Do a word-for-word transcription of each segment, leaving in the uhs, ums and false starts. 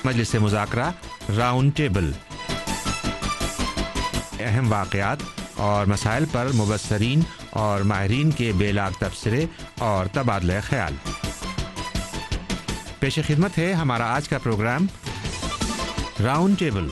मजलिस मुज़ाकरा round table, अहम वाक़यात और मसाइल पर मुबस्सरीन और माहिरीन के बेलाग तबसरे और तबादला ख्याल। पेश खिदमत है हमारा आज का प्रोग्राम राउंड टेबल।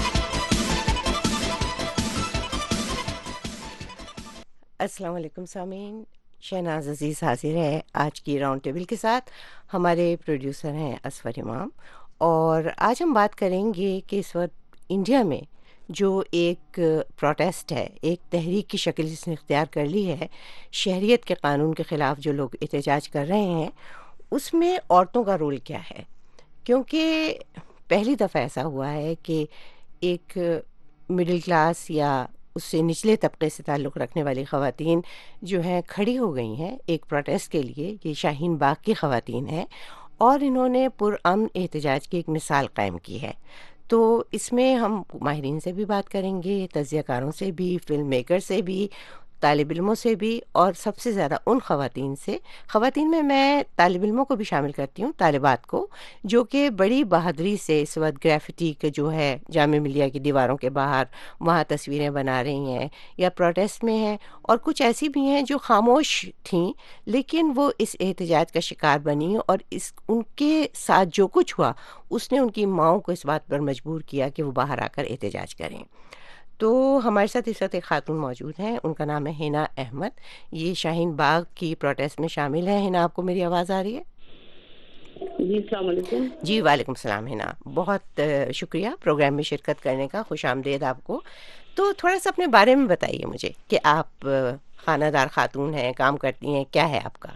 अस्सलाम वालेकुम सामीन, शहनाज अज़ीज़ हाजिर है आज की राउंड टेबल के साथ। हमारे प्रोड्यूसर हैं असफर इमाम और आज हम बात करेंगे कि इस वक्त इंडिया में जो एक प्रोटेस्ट है, एक तहरीक की शक्ल जिसने इख्तियार कर ली है, शहरियत के कानून के ख़िलाफ़ जो लोग एहतजाज कर रहे हैं, उसमें औरतों का रोल क्या है। क्योंकि पहली दफ़ा ऐसा हुआ है कि एक मिडिल क्लास या उससे निचले तबके से ताल्लुक़ रखने वाली ख़वातीन जो हैं खड़ी हो गई हैं एक प्रोटेस्ट के लिए। ये शाहीन बाग की ख़वातीन हैं और इन्होंने पुरअमन एहतजाज की एक मिसाल कायम की है। तो इसमें हम माहिरीन से भी बात करेंगे, तज़कियाकारों से भी, फ़िल्म मेकर से भी, तालिब इल्मों से भी और सबसे ज़्यादा उन ख़वातीन से। ख़वातीन में मैं तालिब इल्मों को भी शामिल करती हूँ, तालिबात को, जो कि बड़ी बहादुरी से इस वक्त ग्राफिटी के जो है जामे मिलिया की दीवारों के बाहर वहाँ तस्वीरें बना रही हैं या प्रोटेस्ट में हैं, और कुछ ऐसी भी हैं जो खामोश थीं लेकिन वो इस एहतजाज का शिकार बनी और इस उनके साथ जो कुछ हुआ उसने उनकी माओं को इस बात पर मजबूर किया कि वो बाहर आकर एहतजाज करें। तो हमारे साथ इस वक्त एक खातून मौजूद हैं, उनका नाम है हिना अहमद। ये शाहीन बाग की प्रोटेस्ट में शामिल है। हिना, आपको मेरी आवाज़ आ रही है? जी, अस्सलाम वालेकुम। जी वालेकुम सलाम। हिना, बहुत शुक्रिया प्रोग्राम में शिरकत करने का, खुश आमदेद आपको। तो थोड़ा सा अपने बारे में बताइए मुझे कि आप खानादार खातून हैं, काम करती हैं, क्या है आपका?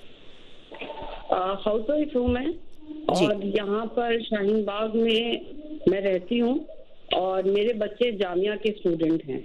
हाउस वाइफ हूँ मैं और यहाँ पर शाहीन बाग में मैं रहती हूँ और मेरे बच्चे जामिया के स्टूडेंट हैं।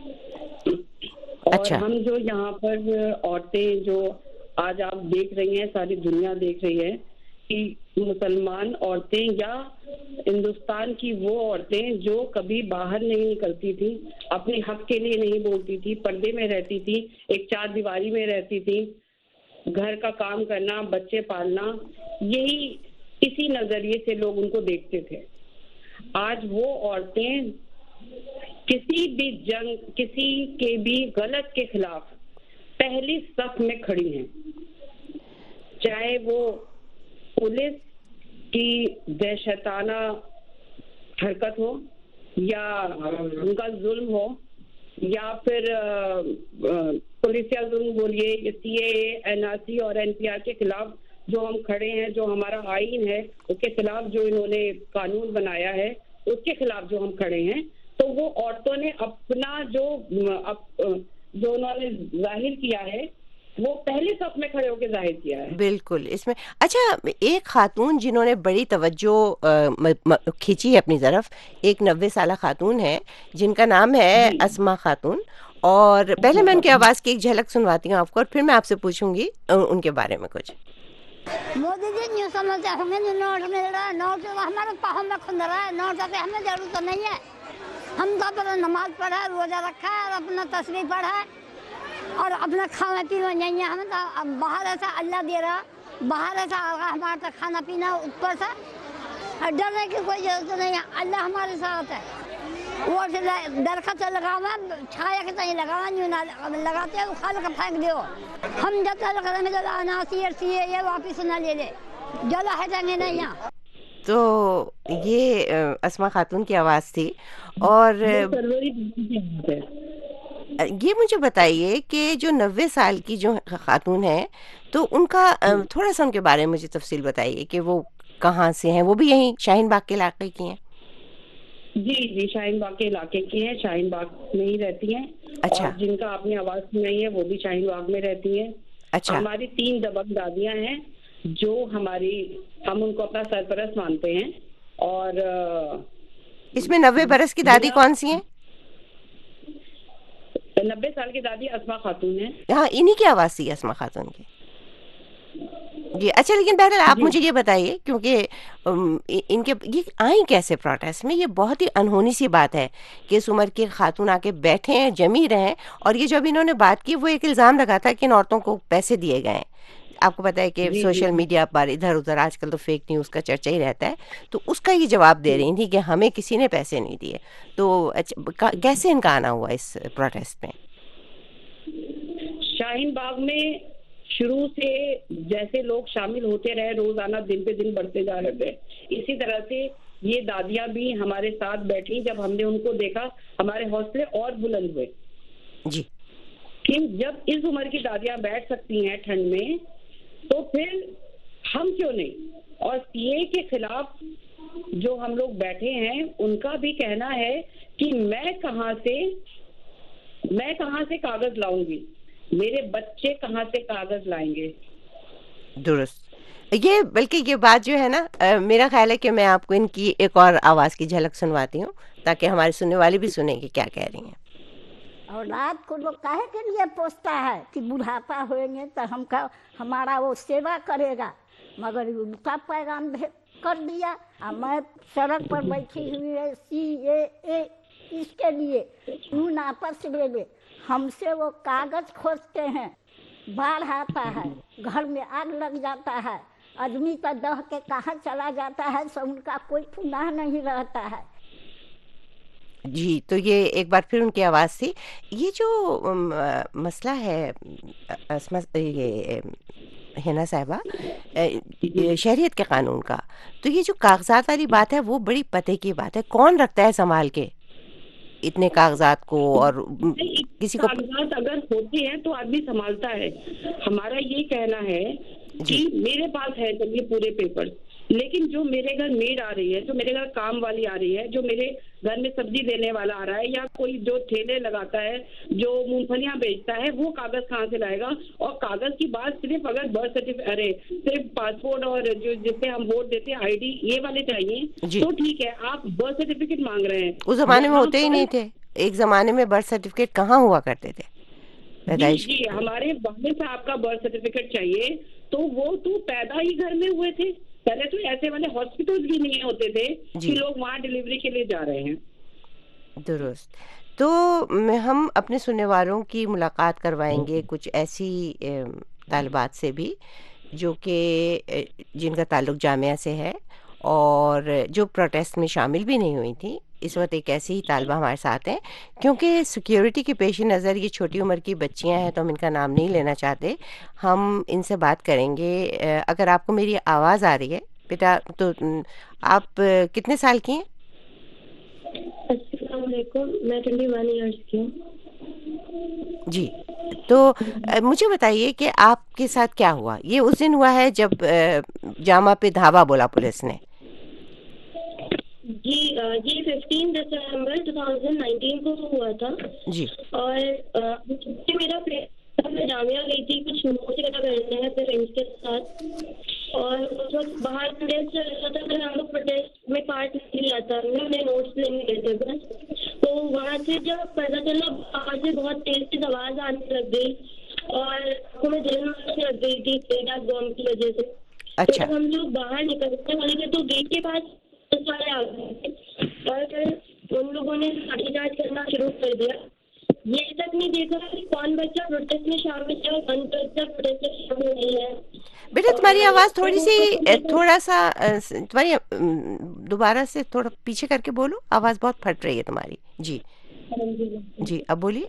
और अच्छा। हम जो यहाँ पर औरतें जो आज आप देख रही हैं, सारी दुनिया देख रही है कि मुसलमान औरतें या हिंदुस्तान की वो औरतें जो कभी बाहर नहीं निकलती थी, अपने हक के लिए नहीं बोलती थी, पर्दे में रहती थी, एक चार दीवारी में रहती थी, घर का काम करना, बच्चे पालना, यही इसी नजरिए से लोग उनको देखते थे। आज वो औरतें किसी भी जंग, किसी के भी गलत के खिलाफ पहली सफ में खड़ी हैं, चाहे वो पुलिस की दहशताना हरकत हो या उनका जुल्म हो या फिर पुलिसिया जुल्म बोलिए, सीएए, एनआरसी और एनपीआर के खिलाफ जो हम खड़े हैं, जो हमारा आईन है उसके खिलाफ जो इन्होंने कानून बनाया है उसके खिलाफ जो हम खड़े हैं। तो वो औरतों ने अपना जो अप, जो उन्होंने जाहिर किया है वो पहले सब में खड़े होकर जाहिर किया है। बिल्कुल। इसमें अच्छा, एक खातून जिन्होंने बड़ी तवज्जो खींची है अपनी तरफ, एक नब्बे साल खातून है जिनका नाम है अस्मा खातून, और पहले मैं उनकी आवाज़ की एक झलक सुनवाती हूँ आपको और फिर मैं आपसे पूछूंगी उनके बारे में कुछ। मोदी जी न्यू समझते हैं, हमें नोट मिल रहा है, नोट हमारे पाहों में खुंद रहा है, नोट से हमें जरूरत नहीं है। हम तो अपना नमाज पढ़ा है, रोजा रखा है और अपना तस्वीर पढ़ा है और अपना खाना पीना नहीं है। हमें तो बाहर ऐसा अल्लाह दे रहा, बाहर ऐसा हमारा तो खाना पीना ऊपर से, डरने की कोई जरूरत नहीं है। अल्लाह हमारे साथ है। वो दरख्त लगावा, छाया के नहीं लगावा, न्यू ना लगाते हैं, उखाड़ के फेंक दो। हम जब तक अनासी ये वापिस न ले ले, जला है जाएंगे नहीं यहाँ। तो ये अस्मा खातून की आवाज़ थी। और ये मुझे बताइए कि जो नब्बे साल की जो खातून है, तो उनका थोड़ा सा उनके बारे में मुझे तफसील बताइए कि वो कहाँ से हैं। वो भी यहीं शाहीन बाग के इलाके की हैं? जी जी, शाहीन बाग के इलाके की हैं, शाहीन बाग में ही रहती हैं। अच्छा। और जिनका आपने आवाज़ सुनाई है वो भी शाहीन बाग में रहती हैं। अच्छा। हमारी तीन दबंग दादियाँ हैं जो हमारी, हम उनको अपना सरपरस्त मानते हैं। और इसमें नब्बे बरस की दादी कौन सी हैं? नब्बे साल की दादी अस्मा खातून है। हाँ, इन्हीं की आवाज़ थी अस्मा खातून की जी। अच्छा, लेकिन बहरहाल आप मुझे ये बताइए, क्योंकि इनके ये आई कैसे प्रोटेस्ट में? ये बहुत ही अनहोनी सी बात है कि इस उम्र के खातून आके बैठे हैं, जमी रहे हैं, और ये जब इन्होंने बात की वो एक इल्ज़ाम लगा था कि इन औरतों को पैसे दिए गए हैं। आपको पता है कि जी जी सोशल मीडिया पर इधर उधर आजकल तो फेक न्यूज़ का चर्चा ही रहता है, तो उसका ये जवाब दे रही थी कि हमें किसी ने पैसे नहीं दिए। तो अच्छा, का- कैसे इनका आना हुआ इस प्रोटेस्ट में? शाहीन बाग में शुरू से जैसे लोग शामिल होते रहे, रोजाना दिन पे दिन बढ़ते जा रहे थे, इसी तरह से ये दादियां भी हमारे साथ बैठी। जब हमने उनको देखा हमारे हौसले और बुलंद हुए जी कि जब इस उम्र की दादियां बैठ सकती हैं ठंड में, तो फिर हम क्यों नहीं। और सीए के खिलाफ जो हम लोग बैठे हैं, उनका भी कहना है कि मैं कहां से मैं कहां से कागज लाऊंगी, मेरे बच्चे कहां से कागज लाएंगे। दुरुस्त। ये बल्कि ये बात जो है ना, अ, मेरा ख्याल है कि मैं आपको इनकी एक और आवाज़ की झलक सुनवाती हूँ, ताकि हमारे सुनने वाले भी सुने कि क्या कह रही हैं। और रात को लोग काहे के लिए पोसता है कि बुढ़ापा होएंगे तो हमका हमारा वो सेवा करेगा, मगर उल्टा पैगाम भे- कर दिया। और मैं सड़क पर बैठी हुई है सी ए ए इसके लिए यूं आपस ले ले, हमसे वो कागज खोजते हैं, बाढ़ आता है, घर में आग लग जाता है, आदमी का दह के कहाँ चला जाता है, सो उनका कोई पुनाह नहीं रहता है। जी, तो ये एक बार फिर उनकी आवाज़ थी। ये जो अम, अ, मसला है, अ, अस्मा ये अ, हिना साहिबा, अ, ये शहरियत के कानून का, तो ये जो कागज़ात वाली बात है वो बड़ी पते की बात है। कौन रखता है सँभाल के इतने कागज़ात को? और उम, नहीं, किसी को कागजात अगर होते हैं तो आदमी संभालता है। हमारा ये कहना है जी, कि मेरे पास है जब ये पूरे पेपर, लेकिन जो मेरे घर मेड आ रही है, जो मेरे घर काम वाली आ रही है, जो मेरे घर में सब्जी देने वाला आ रहा है, या कोई जो ठेले लगाता है, जो मूंगफलियां बेचता है, वो कागज कहाँ से लाएगा। और कागज की बात सिर्फ अगर बर्थ सर्टिफिकेट, अरे सिर्फ पासपोर्ट और जो जिससे हम वोट देते हैं आईडी, ये वाले चाहिए जी। तो ठीक है। आप बर्थ सर्टिफिकेट मांग रहे हैं उस ज़माने में यहाँ होते ही पर। नहीं थे। एक ज़माने में बर्थ सर्टिफ़िकेट कहाँ हुआ करते थे जी पैदाइश जी, के? हमारे वालिद साहब का बर्थ सर्टिफिकेट चाहिए तो वो तो पैदा ही घर में हुए थे। पहले तो ऐसे वाले हॉस्पिटल्स भी नहीं होते थे जी। कि लोग वहाँ डिलीवरी के लिए जा रहे हैं। दुरुस्त। तो मैं हम अपने सुनने वालों की मुलाकात करवाएँगे कुछ ऐसी अ, तालिबात से भी, जो कि अ, जिनका ताल्लुक जामिया से है और जो प्रोटेस्ट में शामिल भी नहीं हुई थी। इस वक़्त एक ऐसी ही तालिबा हमारे साथ हैं, क्योंकि सिक्योरिटी के पेश नज़र ये छोटी उम्र की बच्चियाँ हैं, तो हम इनका नाम नहीं लेना चाहते। हम इनसे बात करेंगे। अ, अगर आपको मेरी आवाज़ आ रही है बेटा, तो उम, आप अ, कितने साल की हैं? अस्सलाम वालेकुम, मैं ट्वेंटी वन ईयर्स की हूँ। जी, तो अ, मुझे बताइए कि आपके साथ क्या हुआ? ये उस दिन हुआ है जब अ, जामा पे धावा बोला पुलिस ने? जी अ, ये फिफ्टीन दिसंबर टू थाउजेंड नाइनटीन को हुआ था। जी, और अ, ये मेरा फ्रेंड, मैं जामिया गई थी कुछ नोट्स वगैरह करने हैं अपने फ्रेंड्स के साथ, और उस वक्त बाहर प्रोटेस्ट चल रहा था, फिर हम लोग प्रोटेस्ट में पार्ट नहीं लिया था, हमने अपने नोट्स लेने गए थे बस। तो वहाँ से जब पता चला, बाहर से बहुत तेज तेज आवाज़ आने लग गई और आंखों में जलन आने लग गई थी तेज बॉम्ब की वजह से। तो अच्छा, जब हम लोग बाहर निकलने वाले थे तो गेट के पास पुलिस वाले आ गए थे और फिर उन लोगों ने लाठीचार्ज करना शुरू कर दिया। ये तक नहीं देखा कि कौन बच्चा प्रोटेस्ट में शामिल है और कौन बच्चा प्रोटेस्ट में शामिल नहीं है। बेटा तुम्हारी और आवाज़ फिर थोड़ी-सी वो अ, थोड़ा-सा अ, स तुम्हारी उम, दोबारा से थोड़ा पीछे करके बोलो, आवाज़ बहुत फट रही है तुम्हारी। जी, जी, अब बोलिए।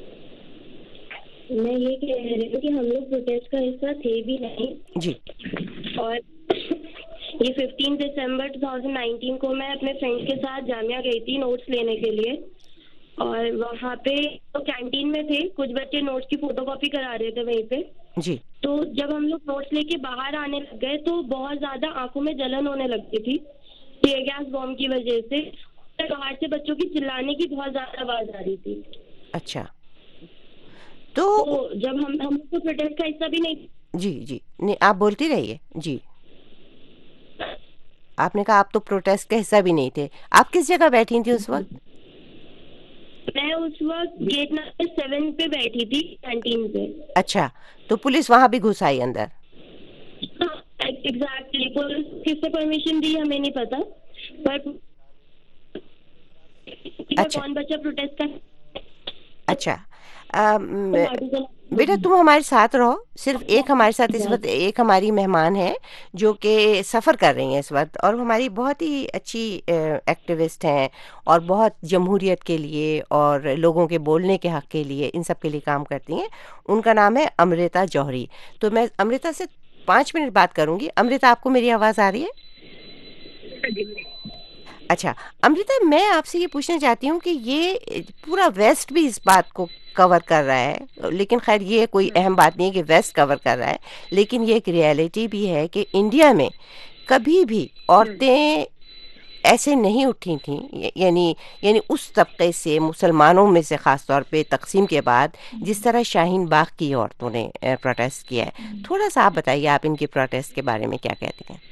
मैं ये कह रही हूँ कि हम लोग प्रोटेस्ट का हिस्सा थे भी नहीं। जी, और ये फिफ्टीन दिसंबर टू थाउजेंड नाइनटीन को मैं अपने फ्रेंड्स के साथ जामिया गई थी नोट्स लेने के लिए, और वहाँ पे तो कैंटीन में थे, कुछ बच्चे नोट्स की फोटोकॉपी करा रहे थे वहीं पे। जी, तो जब हम लोग नोट्स लेके बाहर आने लग गए तो बहुत ज्यादा आंखों में जलन होने लगती थी टीयर गैस बॉम्ब की वजह से। बाहर से बच्चों की चिल्लाने की बहुत ज्यादा आवाज आ रही थी। अच्छा। तो तो जब हम हम तो प्रोटेस्ट का हिस्सा भी नहीं। जी, जी, नहीं आप बोलती रहिए। जी, आपने कहा आप तो प्रोटेस्ट का हिस्सा भी नहीं थे। आप किस जगह बैठी थी उस वक़्त? मैं उस वक्त गेट नंबर सेवन पे बैठी थी कैंटीन पे। अच्छा, तो पुलिस वहाँ भी घुस आई अंदर? एग्जैक्टली, पुलिस किससे परमिशन दी हमें नहीं पता, पर अच्छा, कौन बच्चा प्रोटेस्ट कर अच्छा। अ, म लाठी चला बेटा तुम हमारे साथ रहो, सिर्फ एक हमारे साथ इस वक्त एक हमारी मेहमान है जो कि सफ़र कर रही हैं इस वक्त, और हमारी बहुत ही अच्छी एक्टिविस्ट हैं और बहुत जमहूरियत के लिए और लोगों के बोलने के हक़ के लिए, इन सब के लिए काम करती हैं। उनका नाम है अमृता जौहरी। तो मैं अमृता से पाँच मिनट बात करूंगी। अमृता, आपको मेरी आवाज़ आ रही है? अच्छा अमृता, मैं आपसे ये पूछना चाहती हूँ कि ये पूरा वेस्ट भी इस बात को कवर कर रहा है, लेकिन खैर ये कोई अहम बात नहीं है कि वेस्ट कवर कर रहा है, लेकिन ये एक रियलिटी भी है कि इंडिया में कभी भी औरतें ऐसे नहीं उठी थीं, यानी यानी उस तबके से, मुसलमानों में से ख़ास तौर पे तकसीम के बाद, जिस तरह शाहीन बाग की औरतों ने प्रोटेस्ट किया है। थोड़ा सा आप बताइए, आप इनके प्रोटेस्ट के बारे में क्या कहती हैं?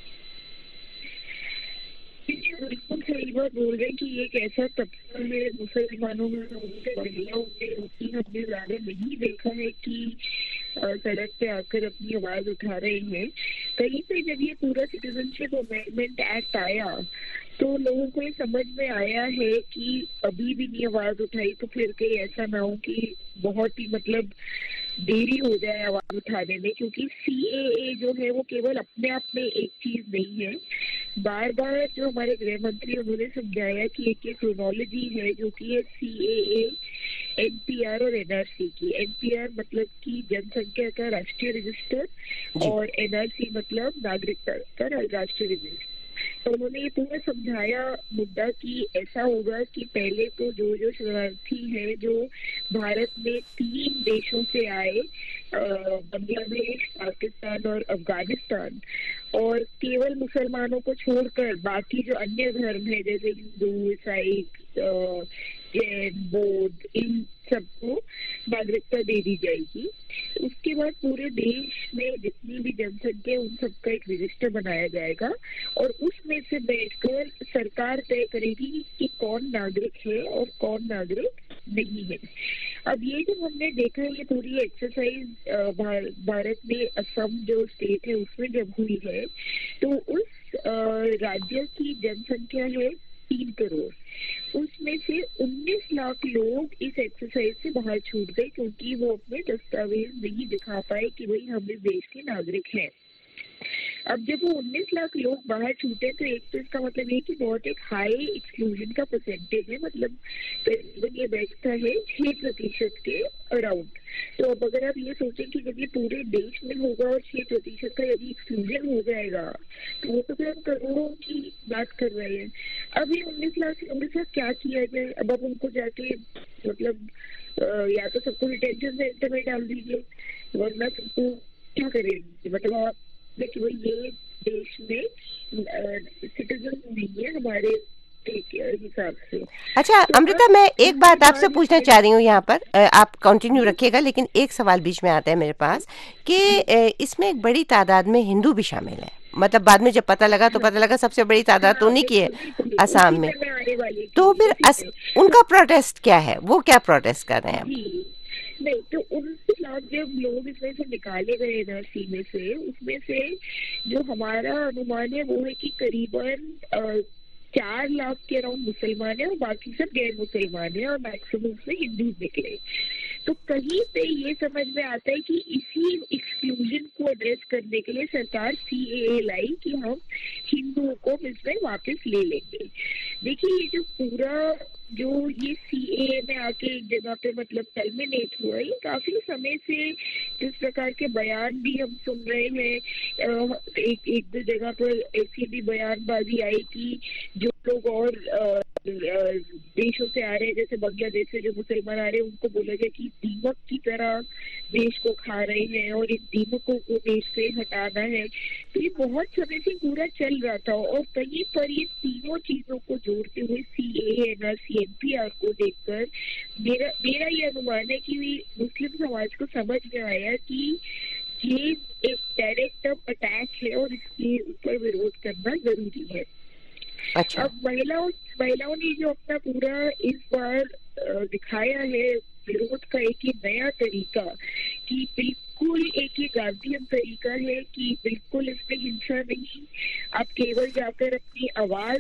बिल्कुल सही बात बोल रहे हैं कि एक ऐसा तबका है मुसलमानों में, महिलाओं में, हमने ज्यादा नहीं देखा है कि सड़क पे आकर अपनी आवाज उठा रहे हैं। कहीं पे जब ये पूरा सिटीजनशिप अमेंडमेंट एक्ट आया तो लोगों को ये समझ में आया है कि अभी भी नहीं आवाज उठाई तो फिर कहीं ऐसा ना हो कि बहुत ही मतलब देरी हो जाए आवाज उठाने में, क्योंकि सीएए जो है वो केवल अपने आप में एक चीज नहीं है। बार बार जो हमारे गृह मंत्री उन्होंने समझाया कि एक एक क्रोनोलॉजी है जो कि है सीएए, एनपीआर और एनआरसी की। एनपीआर मतलब कि जनसंख्या का राष्ट्रीय रजिस्टर और एनआरसी मतलब नागरिकता का राष्ट्रीय रजिस्टर। तो उन्होंने ये पूरा समझाया मुद्दा कि ऐसा होगा कि पहले तो जो जो शरणार्थी हैं जो भारत में तीन देशों से आए, बांग्लादेश, पाकिस्तान और अफगानिस्तान, और केवल मुसलमानों को छोड़कर बाकी जो अन्य धर्म है जैसे हिंदू, ईसाई, जैन, बौद्ध, इन सबको नागरिकता दे दी जाएगी। उसके बाद पूरे देश में जितनी भी जनसंख्या उन सबका एक रजिस्टर बनाया जाएगा और उसमें से बैठकर सरकार तय करेगी कि कौन नागरिक है और कौन नागरिक नहीं है। अब ये जब हमने देखा ये पूरी एक्सरसाइज भारत में असम जो स्टेट है उसमें जब हुई है तो उस राज्य की जनसंख्या है तीन करोड़, उसमें से उन्नीस लाख लोग इस एक्सरसाइज से बाहर छूट गए क्योंकि वो अपने दस्तावेज नहीं दिखा पाए कि भाई हम इस देश के नागरिक हैं। अब जब वो उन्नीस लाख लोग बाहर छूटे तो एक तो इसका मतलब ये कि बहुत एक हाई एक्सक्लूजन का परसेंटेज है, मतलब तकरीबन ये बैठता है छह प्रतिशत के अराउंड। तो अब अगर आप ये सोचें कि जब ये पूरे देश में होगा और छह प्रतिशत का यदि एक्सक्लूजन हो जाएगा तो वो तो फिर हम करोड़ों की बात कर रहे हैं। अब ये उन्नीस लाख लोगों से क्या किया जाए? अब आप उनको जाके मतलब या तो सबको डिटेंशन सेंटर में डाल दीजिए वरना सबको क्या करेंगे, मतलब आप देखिए ये देश में सिटीजन नहीं है हमारे हिसाब से। अच्छा तो अमृता, मैं एक बात आपसे पूछना चाह रही हूँ यहाँ पर, आप कंटिन्यू रखिएगा, लेकिन एक सवाल बीच में आता है मेरे पास कि इसमें एक बड़ी तादाद में हिंदू भी शामिल है। मतलब बाद में जब पता लगा तो पता लगा सबसे बड़ी तादाद तो उन्हीं की है असम में। तो फिर अस, उनका प्रोटेस्ट क्या है, वो क्या प्रोटेस्ट कर रहे हैं? नहीं तो उनसे लाख जब लोग इसमें से निकाले गए एनआरसी में से, उसमें से जो हमारा अनुमान है वो है कि करीबन चार लाख के अराउंड मुसलमान है और बाकी सब गैर मुसलमान है और मैक्सिमम उसमें हिंदू निकले। तो कहीं पे ये समझ में आता है कि इसी एक्सक्लूजन को एड्रेस करने के लिए सरकार सीएए लाई कि हम हिंदुओं को इसमें वापस ले लेंगे। देखिए ये जो पूरा जो ये सीएए में आके एक जगह पे मतलब टर्मिनेट हुआ, ये काफी समय से जिस प्रकार के बयान भी हम सुन रहे हैं, एक एक दो जगह पर ऐसी भी बयानबाजी आई कि जो लोग और देशों से आ रहे हैं जैसे बांग्लादेश से जो मुसलमान आ रहे हैं उनको बोला गया कि दीमक की तरह देश को खा रहे हैं और इन दीमकों को देश से हटाना है। तो ये बहुत समय से पूरा चल रहा था और कहीं पर ये तीनों चीजों को जोड़ते हुए सीएए, एनआरसी, एनपीआर को देखकर मेरा मेरा ये अनुमान है कि मुस्लिम समाज को समझ में आया कि ये एक डायरेक्ट अटैक है और इसके ऊपर विरोध करना जरूरी है। अच्छा। अब महिलाओं महिलाओं ने जो अपना पूरा इस बार दिखाया है विरोध का एक ही नया तरीका कि बिल्कुल एक ही गांधीयन तरीका है कि बिल्कुल इसमें हिंसा नहीं, आप केवल जाकर अपनी आवाज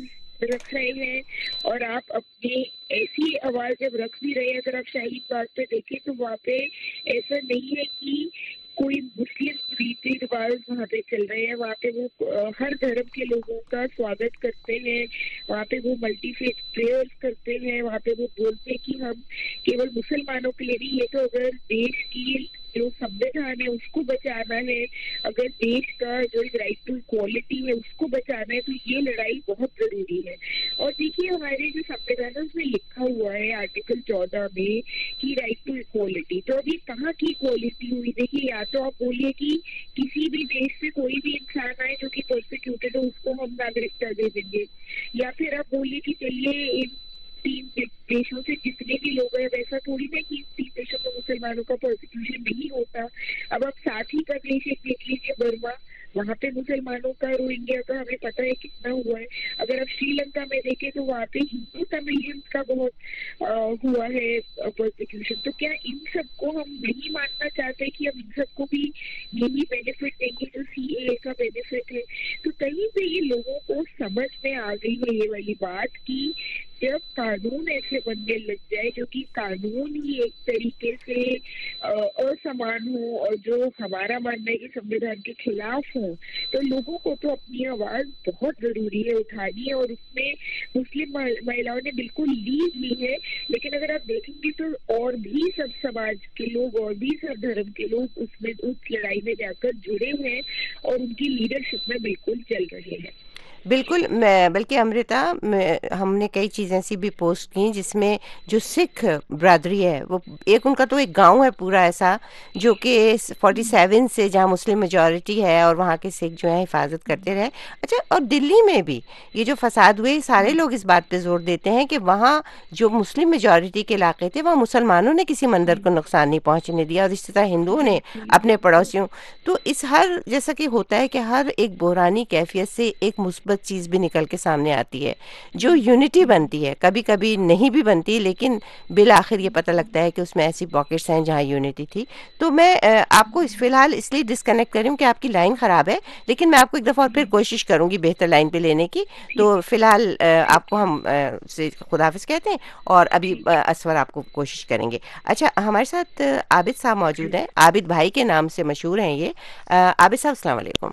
रख रहे हैं और आप अपनी ऐसी आवाज जब रख भी रहे हैं, अगर आप शाहीन बाग पे देखें तो वहाँ पे ऐसा नहीं है कि कोई मुस्लिम रीति रिवाज वहाँ पे चल रहे हैं। वहाँ पे वो अ, हर धर्म के लोगों का स्वागत करते हैं, वहाँ पे वो मल्टी फेथ प्रेयर्स करते हैं, वहाँ पे वो बोलते हैं कि हम केवल मुसलमानों के लिए नहीं, ये तो अगर देश की जो संविधान है उसको बचाना है, अगर देश का जो एक राइट टू इक्वालिटी है उसको बचाना है, तो ये लड़ाई बहुत जरूरी है। और देखिए हमारे जो संविधान है उसमें लिखा हुआ है आर्टिकल चौदह में कि राइट टू इक्वालिटी, तो अभी कहाँ की इक्वालिटी हुई? देखिए, या तो आप बोलिए कि किसी भी देश से कोई भी इंसान आए जो कि प्रोसिक्यूटेड है उसको हम नागरिकता दे देंगे, या फिर आप बोलिए कि चलिए इन तीन दे- देशों से जितने भी लोग हैं, वैसा थोड़ी ना कि इन तीन देशों में मुसलमानों का प्रोसिक्यूशन नहीं होता। अब आप साथ ही का देश एक देख लीजिए, बर्मा, वहाँ पे मुसलमानों का, रोहिंग्या का हमें पता है कितना हुआ है। अगर आप श्रीलंका में देखें तो वहाँ पे हिंदू तमिलियंस का बहुत अ, हुआ है प्रोसिक्यूशन। तो क्या इन सबको हम नहीं मानना चाहते कि हम इन सबको भी यही बेनिफिट देंगे जो सीएए का बेनिफिट है? तो कहीं पे ये लोगों को समझ में आ गई है ये वाली बात कि जब कानून ऐसे बनने लग जाए जो कि कानून ही एक तरीके से अ, असमान हो और जो हमारा मानना है कि संविधान के खिलाफ हो, तो लोगों को तो अपनी आवाज बहुत जरूरी है उठानी है। और उसमें मुस्लिम महि- महिलाओं ने बिल्कुल लीड ली है, लेकिन अगर आप देखेंगे तो और भी सब समाज के लोग और भी सब धर्म के लोग उसमें उस लड़ाई में जाकर जुड़े हुए हैं और उनकी लीडरशिप में बिल्कुल चल रहे हैं। बिल्कुल, मैं बल्कि अमृता, मैं हमने कई चीज़ें ऐसी भी पोस्ट की जिसमें जो सिख बरादरी है, वो एक उनका तो एक गांव है पूरा ऐसा जो कि फोर्टी सेवन से जहाँ मुस्लिम मेजॉरिटी है और वहाँ के सिख जो है हिफाजत करते रहे। अच्छा, और दिल्ली में भी ये जो फसाद हुए, सारे लोग इस बात पे जोर देते हैं कि वहाँ जो मुस्लिम मेजॉरिटी के इलाके थे वहाँ मुसलमानों ने किसी मंदिर को नुकसान नहीं पहुँचने दिया, और इसी तरह हिंदुओं ने अपने पड़ोसियों। तो इस हर, जैसा कि होता है कि हर एक बहरानी कैफियत से एक मुस्बत चीज़ भी निकल के सामने आती है, जो यूनिटी बनती है। कभी कभी नहीं भी बनती, लेकिन बिल आखिर ये पता लगता है कि उसमें ऐसी पॉकेट्स हैं जहाँ यूनिटी थी। तो मैं अ, आपको इस फिलहाल इसलिए डिस्कनेक्ट कर रही हूँ कि आपकी लाइन ख़राब है, लेकिन मैं आपको एक दफ़ा और फिर कोशिश करूँगी बेहतर लाइन पे लेने की। तो फिलहाल अ, आपको हम अ, से खुदाफिज कहते हैं, और अभी अ, असवर आपको कोशिश करेंगे। अच्छा, हमारे साथ अ, आबिद साहब मौजूद हैं। आबिद भाई के नाम से मशहूर हैं ये। अ, आबिद साहब, अस्सलाम वालेकुम।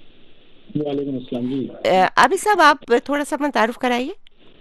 वालेकुम अस्सलाम जी। अ, आबिद साहब, आप थोड़ा सा अपना तारुफ कराइए।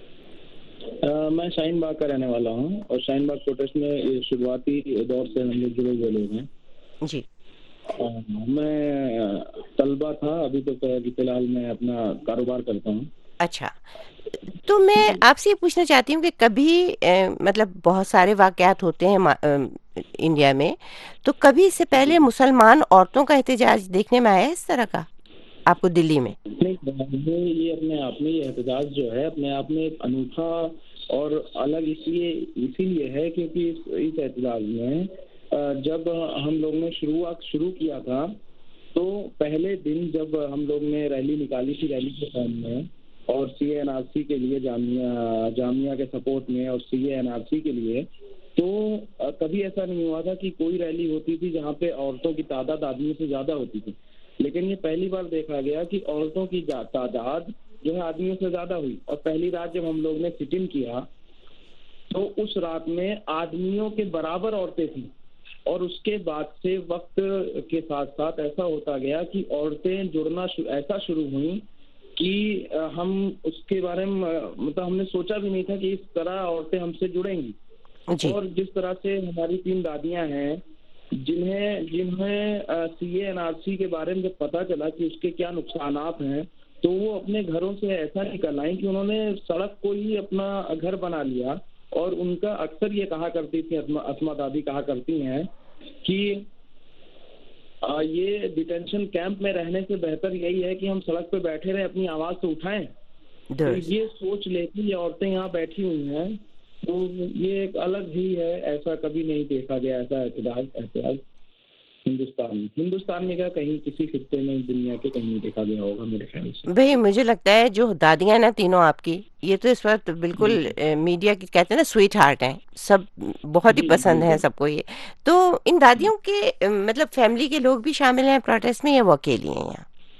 अ, मैं शाहीन बाग का रहने वाला हूँ और शाहीन बाग प्रोटेस्ट में ये शुरुआती दौर से हम लोग जुड़े हुए लोग हैं। जी। अ, मैं तलबा था, अभी तो फिर- फिलहाल मैं अपना कारोबार करता हूँ। अच्छा, तो मैं आपसे ये पूछना चाहती हूँ कि कभी अ, मतलब बहुत सारे वाक़यात होते हैं मा- अ, इंडिया में, तो कभी इससे पहले मुसलमान औरतों का एहतजाज देखने में आया है इस तरह का आपको दिल्ली में? नहीं, ये ये अपने आप में ये एहतजाज जो है अपने आप में एक अनूठा और अलग इसलिए इसीलिए है क्योंकि इस, इस एहतजाज में अ, जब हम लोग ने शुरुआत शुरू किया था तो पहले दिन जब हम लोग ने रैली निकाली थी, रैली के फॉर्म में और सी एन आर सी के लिए, जामिया जामिया के सपोर्ट में और सी एन आर सी के लिए, तो अ, कभी ऐसा नहीं हुआ था कि कोई रैली होती थी जहाँ पे औरतों की तादाद आदमियों से ज़्यादा होती थी। लेकिन ये पहली बार देखा गया कि औरतों की जा- तादाद जो है आदमियों से ज़्यादा हुई। और पहली रात जब हम लोग ने सिट इन किया तो उस रात में आदमियों के बराबर औरतें थी। और उसके बाद से वक्त के साथ साथ ऐसा होता गया कि औरतें जुड़ना शु, ऐसा शुरू हुई कि अ, हम उसके बारे में अ, मतलब हमने सोचा भी नहीं था कि इस तरह औरतें हमसे जुड़ेंगी। जी। और जिस तरह से हमारी तीन दादियां हैं जिन्हें जिन्हें सी एन आर सी के बारे में जब पता चला कि उसके क्या नुकसानात हैं, तो वो अपने घरों से ऐसा निकल आई कि उन्होंने सड़क को ही अपना घर बना लिया। और उनका अक्सर ये कहा करती थी, अस्मा अस्मा दादी कहा करती हैं कि आ, ये डिटेंशन कैंप में रहने से बेहतर यही है कि हम सड़क पे बैठे रहें, अपनी आवाज़ तो उठाएं। तो दुरुस्त। ये सोच लेती ये औरतें यहाँ बैठी हुई हैं, तो ये एक अलग ही है, ऐसा कभी नहीं देखा गया ऐसा एहतजाज एहतजाज हिंदुस्तान में हिंदुस्तान में क्या कहीं किसी खित्ते में दुनिया के कहीं नहीं देखा गया होगा मेरे ख्याल से। भाई, मुझे लगता है जो दादियां हैं ना तीनों आपकी, ये तो इस वक्त बिल्कुल जी अ, मीडिया की कहते हैं ना स्वीट हार्ट हैं सब, बहुत ही जी पसंद जी है सबको ये। तो इन दादियों के अ, मतलब फैमिली के लोग भी शामिल हैं प्रोटेस्ट में, या वो अकेली हैं यहाँ?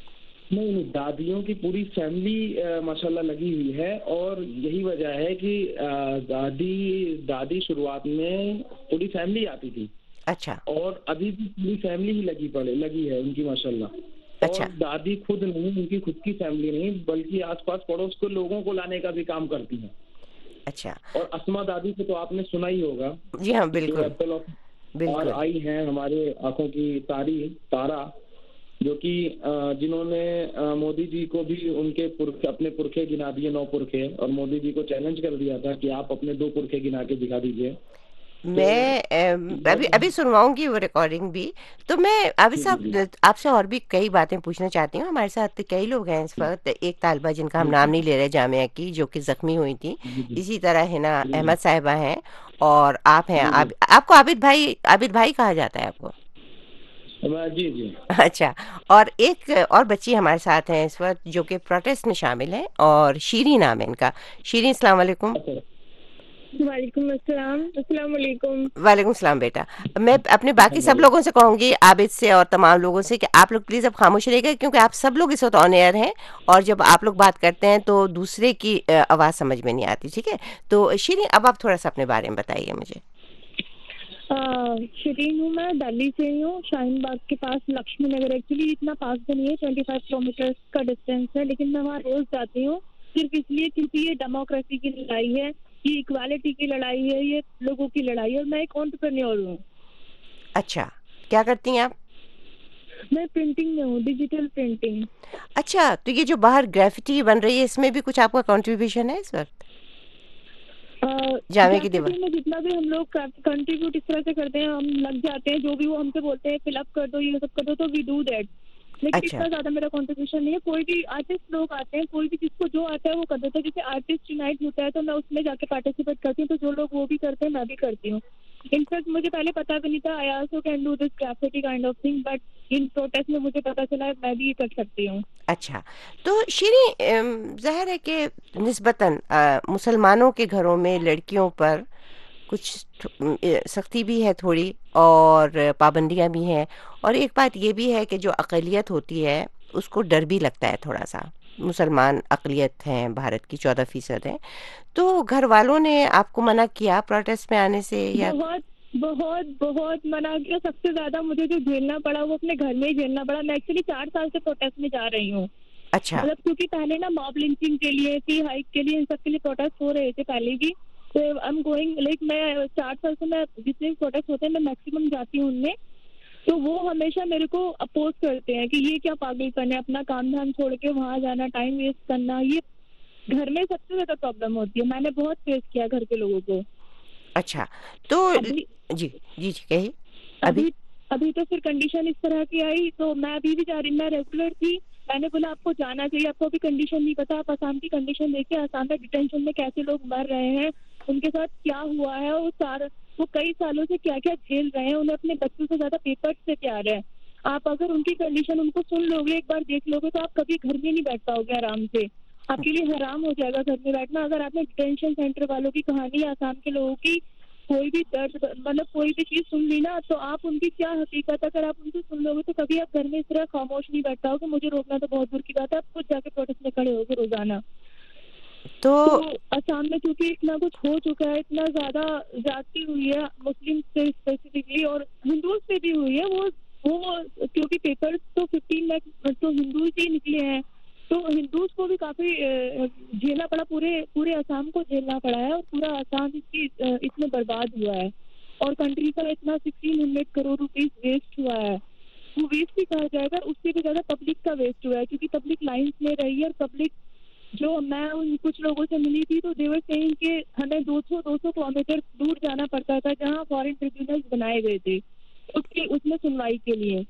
नहीं नहीं, दादियों की पूरी फैमिली माशाल्लाह लगी हुई है, और यही वजह है कि अ, दादी दादी शुरुआत में पूरी फैमिली आती थी, अच्छा और अभी भी पूरी फैमिली ही लगी पड़े लगी है उनकी माशाल्लाह। अच्छा और दादी खुद नहीं, उनकी खुद की फैमिली नहीं, बल्कि आसपास पड़ोस के लोगों को लाने का भी काम करती हैं। अच्छा। और अस्मा दादी को तो आपने सुना ही होगा, जी हाँ, जो बिल्कुल एप्पल ऑफ और बिल्कुल। आई हैं हमारे आंखों की तारी तारा, जो कि अ, जिन्होंने अ, मोदी जी को भी उनके पुरखे अपने पुरखे गिना दिए, नौ पुरखे, और मोदी जी को चैलेंज कर दिया था कि आप अपने दो पुरखे गिना के दिखा दीजिए। मैं अम, अभी बहुत अभी सुनवाऊंगी वो रिकॉर्डिंग भी। तो मैं अभी जी जी साहब जी अ, आपसे और भी कई बातें पूछना चाहती हूँ। हमारे साथ कई लोग हैं इस वक्त। एक तालिबा जिनका हम जी नाम जी नहीं ले रहे, जामिया की, जो कि जख्मी हुई थी। जी जी इसी तरह हिना जी अहमद साहिबा हैं, और आप हैं। जी जी आब, आपको आबिद भाई, आबिद भाई कहा जाता है आपको? मैं- जी जी अच्छा। और एक और बच्ची हमारे साथ हैं इस वक्त जो कि प्रोटेस्ट में शामिल है, और शीरीन नाम है इनका। शीरीन, अस्सलाम वालेकुम। अच्छा। वालेकुम अस्सलाम। अस्सलाम वालेकुम। वालेकुम सलाम बेटा। मैं अपने बाकी सब लोगों से कहूंगी, आबिद से और तमाम लोगों से, कि आप लोग प्लीज़ अब खामोश रहिएगा, क्योंकि आप सब लोग इस वक्त ऑन एयर हैं, और जब आप लोग बात करते हैं तो दूसरे की अ, आवाज़ समझ में नहीं आती। ठीक है? तो शीरीन, अब आप थोड़ा सा अपने बारे में बताइए मुझे। आ, शिरीन हूँ मैं, दिल्ली से ही हूँ, शाहीन बाग के पास, लक्ष्मी नगर। एक्चुअली इतना पास भी नहीं है, ट्वेंटी फाइव किलोमीटर का डिस्टेंस है, लेकिन मैं वहाँ रोज जाती हूँ सिर्फ इसलिए क्योंकि ये डेमोक्रेसी की लड़ाई है, ये इक्वालिटी की लड़ाई है, ये लोगों की लड़ाई है। और मैं एक एंटरप्रेन्योर हूँ। अच्छा, क्या करती हैं आप? मैं प्रिंटिंग में हूँ, डिजिटल प्रिंटिंग। अच्छा, तो ये जो बाहर ग्राफिटी बन रही है, इसमें भी कुछ आपका कंट्रीब्यूशन है इस वक्त, जामे की दीवार? ग्राफिटी में जितना भी हम लोग कंट्रीब्यूट इस तरह से करते हैं, हम लग जाते हैं, जो भी वो हमसे बोलते हैं फिलअप कर दो, ये सब कर दो, तो वी डू दैट। लेकिन अच्छा इतना ज्यादा मेरा कंट्रीब्यूशन नहीं है। कोई भी आर्टिस्ट लोग आते हैं, कोई भी जिसको जो आता है वो कर देता है। जैसे आर्टिस्ट यूनाइट होता है तो मैं उसमें जाके पार्टिसिपेट करती हूँ, तो जो लोग वो भी करते हैं मैं भी करती हूँ। इनफैक्ट मुझे पहले पता भी नहीं था I also can do this graffiti kind of thing, but in protest में मुझे पता चला मैं भी ये कर सकती हूँ। अच्छा। तो शीरी, अम, ज़ाहिर है कि निस्बतन अ, मुसलमानों के घरों में लड़कियों पर कुछ सख्ती भी है थोड़ी, और पाबंदियां भी हैं, और एक बात ये भी है कि जो अक़लियत होती है उसको डर भी लगता है थोड़ा सा। मुसलमान अक़लियत हैं, भारत की चौदह फीसद हैं। तो घर वालों ने आपको मना किया प्रोटेस्ट में आने से, या? बहुत बहुत बहुत मना किया। सबसे ज्यादा मुझे जो झेलना पड़ा वो अपने घर में ही झेलना पड़ा। मैं एक्चुअली चार साल से प्रोटेस्ट में जा रही हूँ। अच्छा मतलब क्योंकि पहले ना मॉब लिंचिंग के लिए, फी हाइक के लिए, इन सब के लिए प्रोटेस्ट हो रहे थे पहले भी। तो आई एम गोइंग, लाइक मैं चार साल से, मैं जितने भी प्रोटेस्ट होते हैं मैं मैक्सिमम जाती हूँ उनमें। तो वो हमेशा मेरे को अपोज करते हैं कि ये क्या पागलपन है, अपना काम धाम छोड़ के वहाँ जाना, टाइम वेस्ट करना। ये घर में सबसे ज्यादा प्रॉब्लम होती है, मैंने बहुत फेस किया घर के लोगों को। अच्छा। तो अभी जी जी जी कहिए। अभी अभी अभी तो फिर कंडीशन इस तरह की आई, तो मैं अभी भी जा रही, मैं रेगुलर थी। मैंने बोला आपको जाना चाहिए, आपको अभी कंडीशन नहीं पता। आप आसाम की कंडीशन देखिए, आसाम में डिटेंशन में कैसे लोग मर रहे हैं, उनके साथ क्या हुआ है, वो सारा वो कई सालों से क्या क्या झेल रहे हैं। उन्हें अपने बच्चों से ज्यादा पेपर्स से प्यार है। आप अगर उनकी कंडीशन उनको सुन लोगे, एक बार देख लोगे, तो आप कभी घर में नहीं बैठ पाओगे आराम से। आपके लिए हराम हो जाएगा घर में बैठना। अगर आपने डिटेंशन सेंटर वालों की कहानी, आसाम के लोगों की कोई भी दर्द, मतलब कोई भी चीज सुन ली ना, तो आप उनकी क्या हकीकत, अगर आप उनसे सुन लोगे तो कभी आप घर में इस तरह खामोश नहीं बैठ पाओगे। मुझे रोकना तो बहुत दूर की बात है, आप खुद जाके प्रोटेस्ट में खड़े होगे रोजाना। तो तो असम में क्योंकि इतना कुछ हो चुका है, इतना ज्यादा जाति हुई है मुस्लिम से स्पेसिफिकली, और हिंदू से भी हुई है। वो वो क्योंकि पेपर्स तो फिफ्टीन लाख तो हिंदू ही निकले हैं, तो हिंदूज को भी काफी झेलना पड़ा, पूरे पूरे असम को झेलना पड़ा है, और पूरा असम इसकी इसमें बर्बाद हुआ है। और कंट्री का इतना sixteen hundred crore rupees waste हुआ है। वो वेस्ट भी कहा जाएगा, उससे भी ज्यादा पब्लिक का वेस्ट हुआ है, क्योंकि पब्लिक लाइन्स में रही है। और पब्लिक, जो मैं उन कुछ लोगों से मिली थी, तो देवर सेइंग कि हमें दो सौ दो सौ किलोमीटर दूर जाना पड़ता था, जहाँ फॉरेन ट्रिब्यूनल्स बनाए गए थे उसकी उसमें सुनवाई के लिए।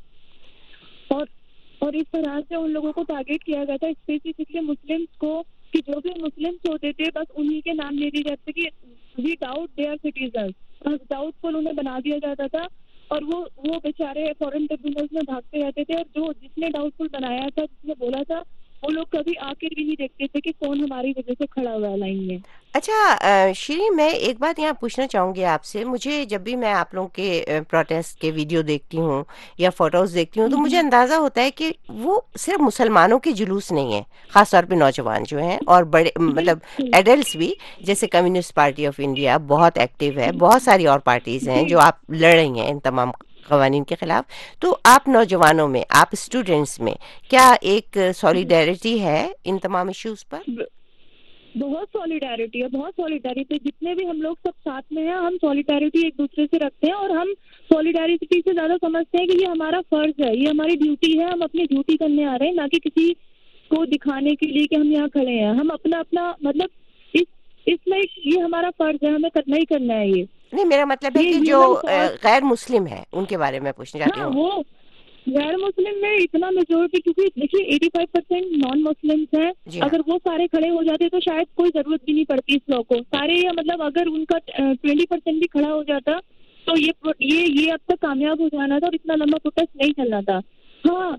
और और इस तरह से उन लोगों को टारगेट किया गया था, स्पेसिफिकली मुस्लिम्स को, कि जो भी मुस्लिम्स होते थे बस उन्हीं के नाम ले दिए जाते कि we doubt they are citizen, बस डाउटफुल उन्हें बना दिया जाता था। और वो वो बेचारे फॉरेन ट्रिब्यूनल्स में भागते रहते थे, और जो जिसने डाउटफुल बनाया था, जिसने बोला था, वो लोग कभी आके भी नहीं देखते थे कि कौन हमारी वजह से खड़ा हुआ है लाइन में। अच्छा अ, श्री, मैं एक बात यहाँ पूछना चाहूँगी आपसे। मुझे जब भी मैं आप लोगों के अ, प्रोटेस्ट के वीडियो देखती हूँ या फ़ोटोज़ देखती हूँ, तो मुझे अंदाज़ा होता है कि वो सिर्फ़ मुसलमानों के जुलूस नहीं है, ख़ास तौर पे नौजवान जो हैं और बड़े मतलब बिल्कुल। एडल्ट्स भी, जैसे कम्युनिस्ट पार्टी ऑफ इंडिया बहुत एक्टिव है, बहुत सारी और पार्टीज़ हैं जी। जो आप लड़ रही हैं इन तमाम कवानीन के खिलाफ। तो आप नौजवानों में, आप स्टूडेंट्स में क्या एक सॉलिडेरिटी है इन तमाम इश्यूज़ पर? ब- बहुत सॉलिडारिटी है, बहुत सॉलिडारिटी। जितने भी हम लोग सब साथ में हैं, हम सॉलिडारिटी एक दूसरे से रखते हैं और हम सॉलिडारिटी से ज्यादा समझते हैं कि ये हमारा फर्ज है, ये हमारी ड्यूटी है। हम अपनी ड्यूटी करने आ रहे हैं, ना कि किसी को दिखाने के लिए कि हम यहाँ खड़े हैं। हम अपना अपना मतलब इस इसमें ये हमारा फर्ज है, हमें करना ही करना है। ये नहीं, मेरा मतलब है ये कि जो ह्यूमन अ, कॉज। गैर मुस्लिम है उनके बारे में पूछना चाहती हाँ, हूँ। वो गैर मुस्लिम में इतना मेजोरिटी, क्योंकि देखिए eighty five percent non Muslims हैं। जी हाँ। अगर वो सारे खड़े हो जाते तो शायद कोई जरूरत भी नहीं पड़ती इस लॉ को। सारे या मतलब अगर उनका ट्वेंटी परसेंट भी खड़ा हो जाता तो ये प्रो- ये ये अब तक कामयाब हो जाना था और इतना लंबा प्रोटेस्ट नहीं चलना था। हाँ,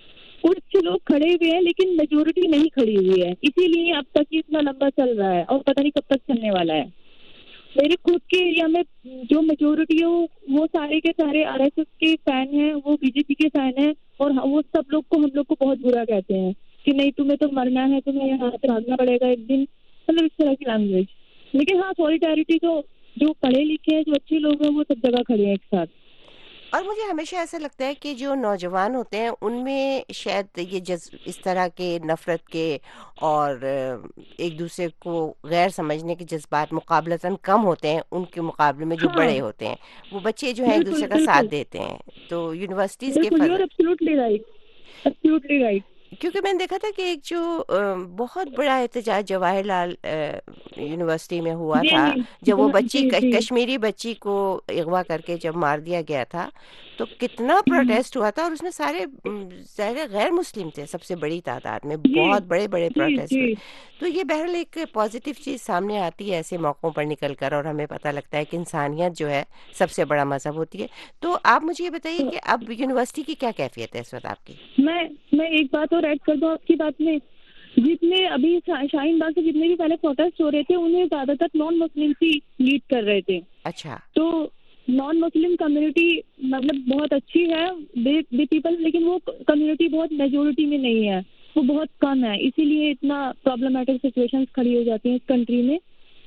कुछ लोग खड़े हुए हैं लेकिन मेजोरिटी नहीं खड़ी हुई है, इसीलिए अब तक ये इतना लंबा चल रहा है और पता नहीं कब तक चलने वाला है। मेरे खुद के एरिया में जो मेजोरिटी है वो वो सारे के सारे आरएसएस के फैन हैं, वो बीजेपी के फैन हैं और हाँ, वो सब लोग को हम लोग को बहुत बुरा कहते हैं कि नहीं तुम्हें तो मरना है, तुम्हें यहाँ से भागना पड़ेगा एक दिन, मतलब इस तरह की लैंग्वेज। लेकिन हाँ, सॉलिडारिटी तो जो पढ़े लिखे हैं, जो अच्छे लोग हैं, वो सब जगह खड़े हैं एक साथ। और मुझे हमेशा ऐसा लगता है कि जो नौजवान होते हैं उनमें शायद ये जज इस तरह के नफरत के और अ, एक दूसरे को गैर समझने के जज्बात मुकाबलतन कम होते हैं उनके मुकाबले में जो हाँ, बड़े होते हैं। वो बच्चे जो हैं एक बिल्कुल दूसरे का साथ बिल्कुल देते हैं। तो यूनिवर्सिटीज़ के बिल्कुल, you fuzz are absolutely right, absolutely right. क्योंकि मैंने देखा था कि एक जो अ, बहुत बड़ा एहतजाज जवाहरलाल अ, यूनिवर्सिटी में हुआ जी था, जी जब वो जहाँ- बच्ची जी क- जी। कश्मीरी बच्ची को अगवा करके जब मार दिया गया था, तो कितना हम्म, प्रोटेस्ट हुआ था। और उसमें सारे अम, ज़ाहिर गैर मुस्लिम थे, सबसे बड़ी तादाद में जी बहुत बड़े बड़े जी प्रोटेस्ट हुए। जी। तो ये बहरहाल एक पॉजिटिव चीज़ सामने आती है ऐसे मौक़ों पर निकल कर, और हमें पता लगता है कि इंसानियत जो है सबसे बड़ा मज़हब होती है। तो आप मुझे ये बताइए तो कि अब यूनिवर्सिटी की क्या कैफियत है इस वक्त आपकी? मैं मैं एक बात और ऐड कर दूं आपकी बात में। जितने अभी शा- शाहीन बाग से जितने भी पहले प्रोटेस्ट हो रहे थे, उन्हें ज्यादातर नॉन मुस्लिम ही लीड कर रहे थे। अच्छा। तो नॉन मुस्लिम कम्युनिटी मतलब बहुत अच्छी है, दे दे पीपल, लेकिन वो कम्युनिटी बहुत मेजोरिटी में नहीं है, वो बहुत कम है, इसीलिए इतना प्रॉब्लमेटिक सिचुएशंस खड़ी हो जाती हैं इस कंट्री में।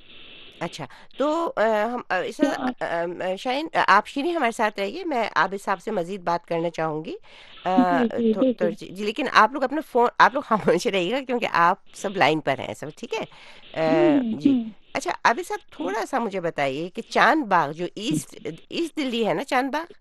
अच्छा, तो अ, हम अ, इस तो अ, आप अ, शाहीन, अ, आप श्री हमारे साथ रहिए, मैं आप इस आपसे मज़ीद बात करना चाहूँगी। अ, जी जी तो तो बिल्कुल। जी जी, लेकिन आप लोग अपना फ़ोन आप लोग खामोश रहिएगा क्योंकि आप सब लाइन पर हैं सब, ठीक है? हम्म अ, हम्म जी। हम्म, अच्छा, अभी साहब थोड़ा-सा मुझे बताइए कि चांद बाग जो ईस्ट ईस्ट दिल्ली है ना चांद बाग?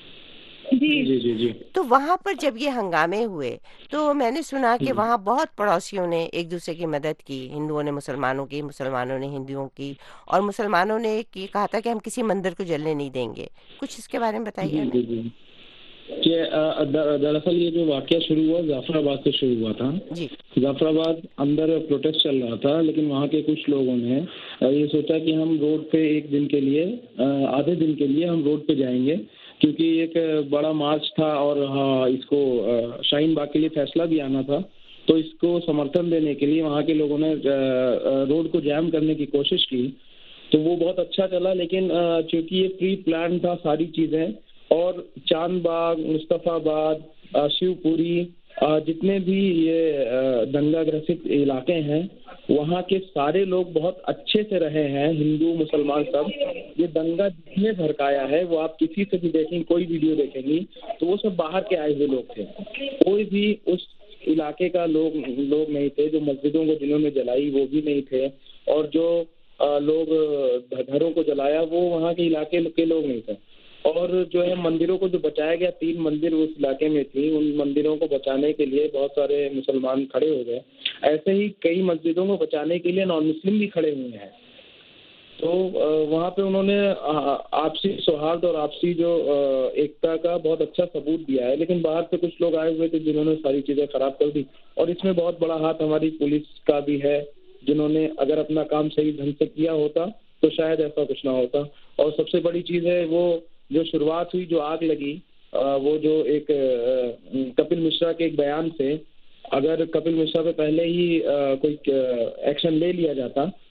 जी जी जी जी जी। तो वहाँ पर जब ये हंगामे हुए, तो मैंने सुना कि हम्म। वहाँ बहुत पड़ोसियों ने एक दूसरे की मदद की, हिंदुओं ने मुसलमानों की, मुसलमानों ने हिंदुओं की, और मुसलमानों ने कि कहा था कि हम किसी मंदिर को जलने नहीं देंगे। कुछ इसके बारे में बताइए जी हमें। जी जी। कि अ, द- दरअसल ये जो वाकया शुरू हुआ जाफराबाद से शुरू हुआ था। जी। जाफराबाद अंदर प्रोटेस्ट चल रहा था, लेकिन वहाँ के कुछ लोगों ने अ, ये सोचा कि हम रोड पे एक दिन के लिए, अ, आधे दिन के लिए हम रोड पे जाएंगे, क्योंकि एक बड़ा मार्च था और हाँ, इसको अ, शाहीन बाग के लिए फैसला भी आना था। तो इसको समर्थन देने के लिए वहाँ के लोगों ने अ, अ, रोड को जैम करने की कोशिश की। तो वो बहुत अच्छा चला, लेकिन अ, चूंकि ये प्री प्लान था सारी चीज़ें, और चांद बाग, मुस्तफ़ाबाद, अ, शिवपुरी, अ, जितने भी ये अ, दंगा ग्रसित इलाके हैं, वहाँ के सारे लोग बहुत अच्छे से रहे हैं, हिंदू मुसलमान सब। ये दंगा जिसने भड़काया है, वो आप किसी से भी देखेंगे, कोई वीडियो देखेंगी तो वो सब बाहर के आए हुए लोग थे। कोई भी उस इलाके का लोग लोग नहीं थे। जो मस्जिदों को जिन्होंने जलाई वो भी नहीं थे, और जो अ, लोग अ, घरों को जलाया वो वहाँ के इलाके के लोग नहीं थे। और जो है मंदिरों को जो बचाया गया, तीन मंदिर उस इलाके में थी, उन मंदिरों को बचाने के लिए बहुत सारे मुसलमान खड़े हो गए। ऐसे ही कई मस्जिदों को बचाने के लिए नॉन मुस्लिम भी खड़े हुए हैं। तो अ, वहाँ पे उन्होंने अ, आपसी सौहार्द और आपसी जो अ, एकता का बहुत अच्छा सबूत दिया है। लेकिन बाहर से कुछ लोग आए हुए थे जिन्होंने सारी चीज़ें खराब कर दी, और इसमें बहुत बड़ा हाथ हमारी पुलिस का भी है, जिन्होंने अगर अपना काम सही ढंग से किया होता तो शायद ऐसा कुछ ना होता। और सबसे बड़ी चीज़ है वो जो शुरुआत हुई, जो आग लगी, अ, वो जो एक अ, कपिल मिश्रा के एक बयान से, अगर कपिल मिश्रा पे पहले ही अ, कोई एक्शन ले लिया जाता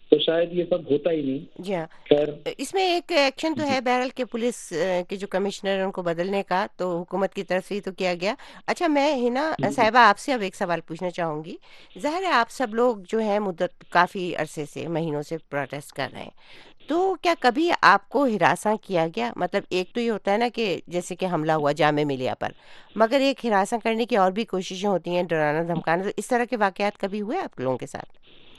तो शायद ये सब होता ही नहीं। जी हाँ, खैर इसमें एक एक्शन तो जी है बहरहाल के पुलिस अ, के जो कमिश्नर हैं उनको बदलने का, तो हुकूमत की तरफ से ही तो किया गया। अच्छा, मैं हिना जी साहिबा आपसे अब एक सवाल पूछना चाहूँगी। ज़ाहिर है आप सब लोग जो है मुद्दत काफ़ी अरसे से, महीनों से प्रोटेस्ट कर रहे हैं। तो क्या कभी आपको हिरासा किया गया? मतलब एक तो ये होता है ना कि जैसे कि हमला हुआ जामे मिलिया पर, मगर एक हिरासा करने की और भी कोशिशें होती हैं, डराना धमकाना, तो इस तरह के वाक़यात कभी हुए आप लोगों के साथ?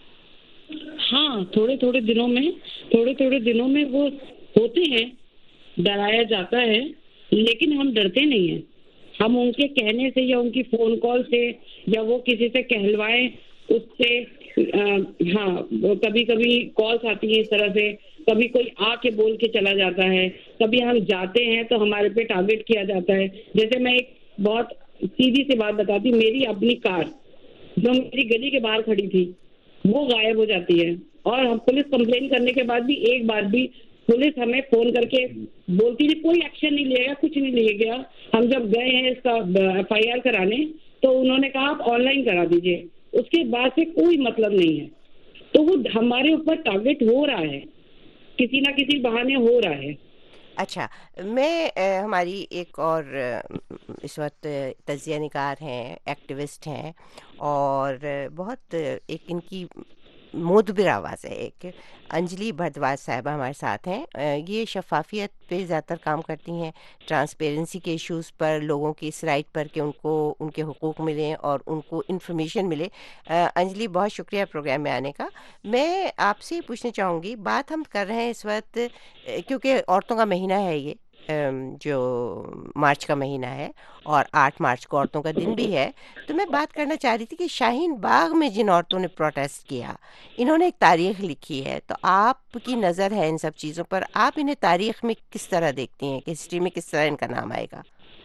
हाँ, थोड़े थोड़े दिनों में थोड़े थोड़े दिनों में वो होते हैं, डराया जाता है, लेकिन हम डरते नहीं हैं। हम उनके कहने से या उनकी फोन कॉल से या वो किसी से कहलवाएं उससे अ, हाँ, कभी कभी कॉल्स आती है इस तरह से, कभी कोई आके बोल के चला जाता है, कभी हम जाते हैं तो हमारे पे टारगेट किया जाता है। जैसे मैं एक बहुत सीधी सी बात बताती, मेरी अपनी कार जो मेरी गली के बाहर खड़ी थी वो गायब हो जाती है, और हम पुलिस कंप्लेन करने के बाद भी एक बार भी पुलिस हमें फोन करके बोलती है कोई एक्शन नहीं लिएगा, कुछ नहीं लिया गया। हम जब गए हैं इसका एफ आई आर कराने तो उन्होंने कहा आप ऑनलाइन करा दीजिए, उसके बाद से कोई मतलब नहीं है। तो वो हमारे ऊपर टारगेट हो रहा है, किसी ना किसी बहाने हो रहा है। अच्छा, मैं अ, हमारी एक और अ, इस वक्त तजिया निगार हैं, एक्टिविस्ट हैं, और अ, बहुत अ, एक इनकी मुदबिर आवाज़ है, एक अंजलि भरद्वाज साहिबा हमारे साथ हैं। अ, ये शफाफियत पे ज़्यादातर काम करती हैं, ट्रांसपेरेंसी के इश्यूज़ पर, लोगों की इस राइट पर कि उनको उनके हुकूक मिलें और उनको इन्फॉर्मेशन मिले। अ, अंजलि, बहुत शुक्रिया प्रोग्राम में आने का। मैं आपसे ये पूछना चाहूँगी, बात हम कर रहे हैं इस वक्त अ, क्योंकि औरतों का महीना है ये, अम, जो मार्च का महीना है, और आठ मार्च को औरतों का दिन भी है। तो मैं बात करना चाह रही थी कि शाहीन बाग में जिन औरतों ने प्रोटेस्ट किया, इन्होंने एक तारीख लिखी है, तो आपकी नज़र है इन सब चीज़ों पर, आप इन्हें तारीख में किस तरह देखती हैं कि हिस्ट्री में किस तरह इनका नाम आएगा?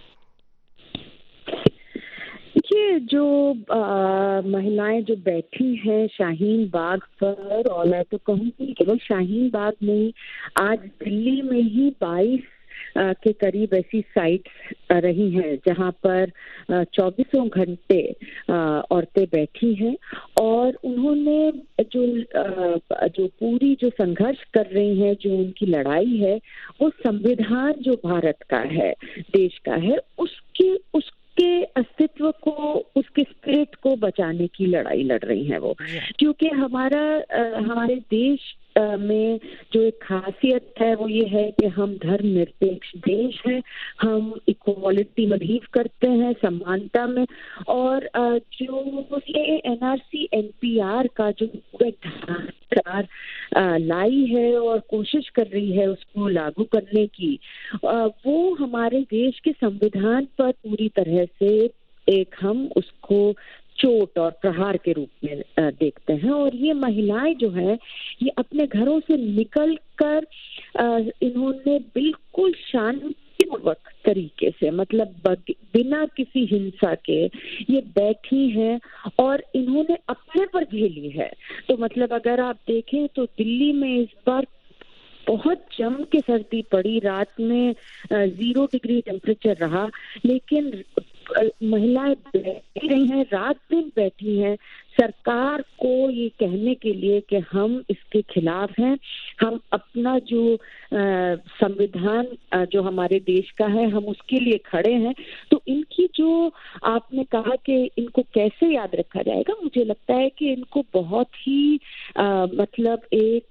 देखिए, जो अ, महिलाएं जो बैठी हैं शाहीन बाग पर, और मैं तो कहूँगी केवल शाहीन बाग नहीं, आज दिल्ली में ही बाईस अ, के करीब ऐसी साइट्स रही हैं जहां पर अ, चौबीसों घंटे अ, औरतें बैठी हैं, और उन्होंने जो अ, जो पूरी जो संघर्ष कर रही हैं, जो उनकी लड़ाई है, वो संविधान जो भारत का है, देश का है, उसके उस के अस्तित्व को, उसके स्पिरिट को बचाने की लड़ाई लड़ रही हैं वो। जी हाँ। क्योंकि हमारा अ, हमारे देश अ, में जो एक खासियत है वो ये है कि हम धर्मनिरपेक्ष देश है, हम इक्वालिटी में बिलीव करते हैं, समानता में, और अ, जो ये N R C N P R का जो सरकार लाई है और कोशिश कर रही है उसको लागू करने की, अ, वो हमारे देश के संविधान पर पूरी तरह से एक हम उसको चोट और प्रहार के रूप में अ, देखते हैं। और ये महिलाएं जो है, ये अपने घरों से निकल कर अ, इन्होंने बिल्कुल शांतिपूर्वक तरीके से, मतलब बग- बिना किसी हिंसा के ये बैठी हैं, और इन्होंने अपने पर झेली है। तो मतलब अगर आप देखें तो दिल्ली में इस बार बहुत जम के सर्दी पड़ी, रात में जीरो डिग्री टेम्परेचर रहा, लेकिन अ, महिलाएं बैठी रही हैं, रात दिन बैठी हैं, सरकार को ये कहने के लिए कि हम इसके खिलाफ हैं, हम अपना जो अ, संविधान अ, जो हमारे देश का है, हम उसके लिए खड़े हैं। तो इनकी जो आपने कहा कि इनको कैसे याद रखा जाएगा, मुझे लगता है कि इनको बहुत ही अ, मतलब एक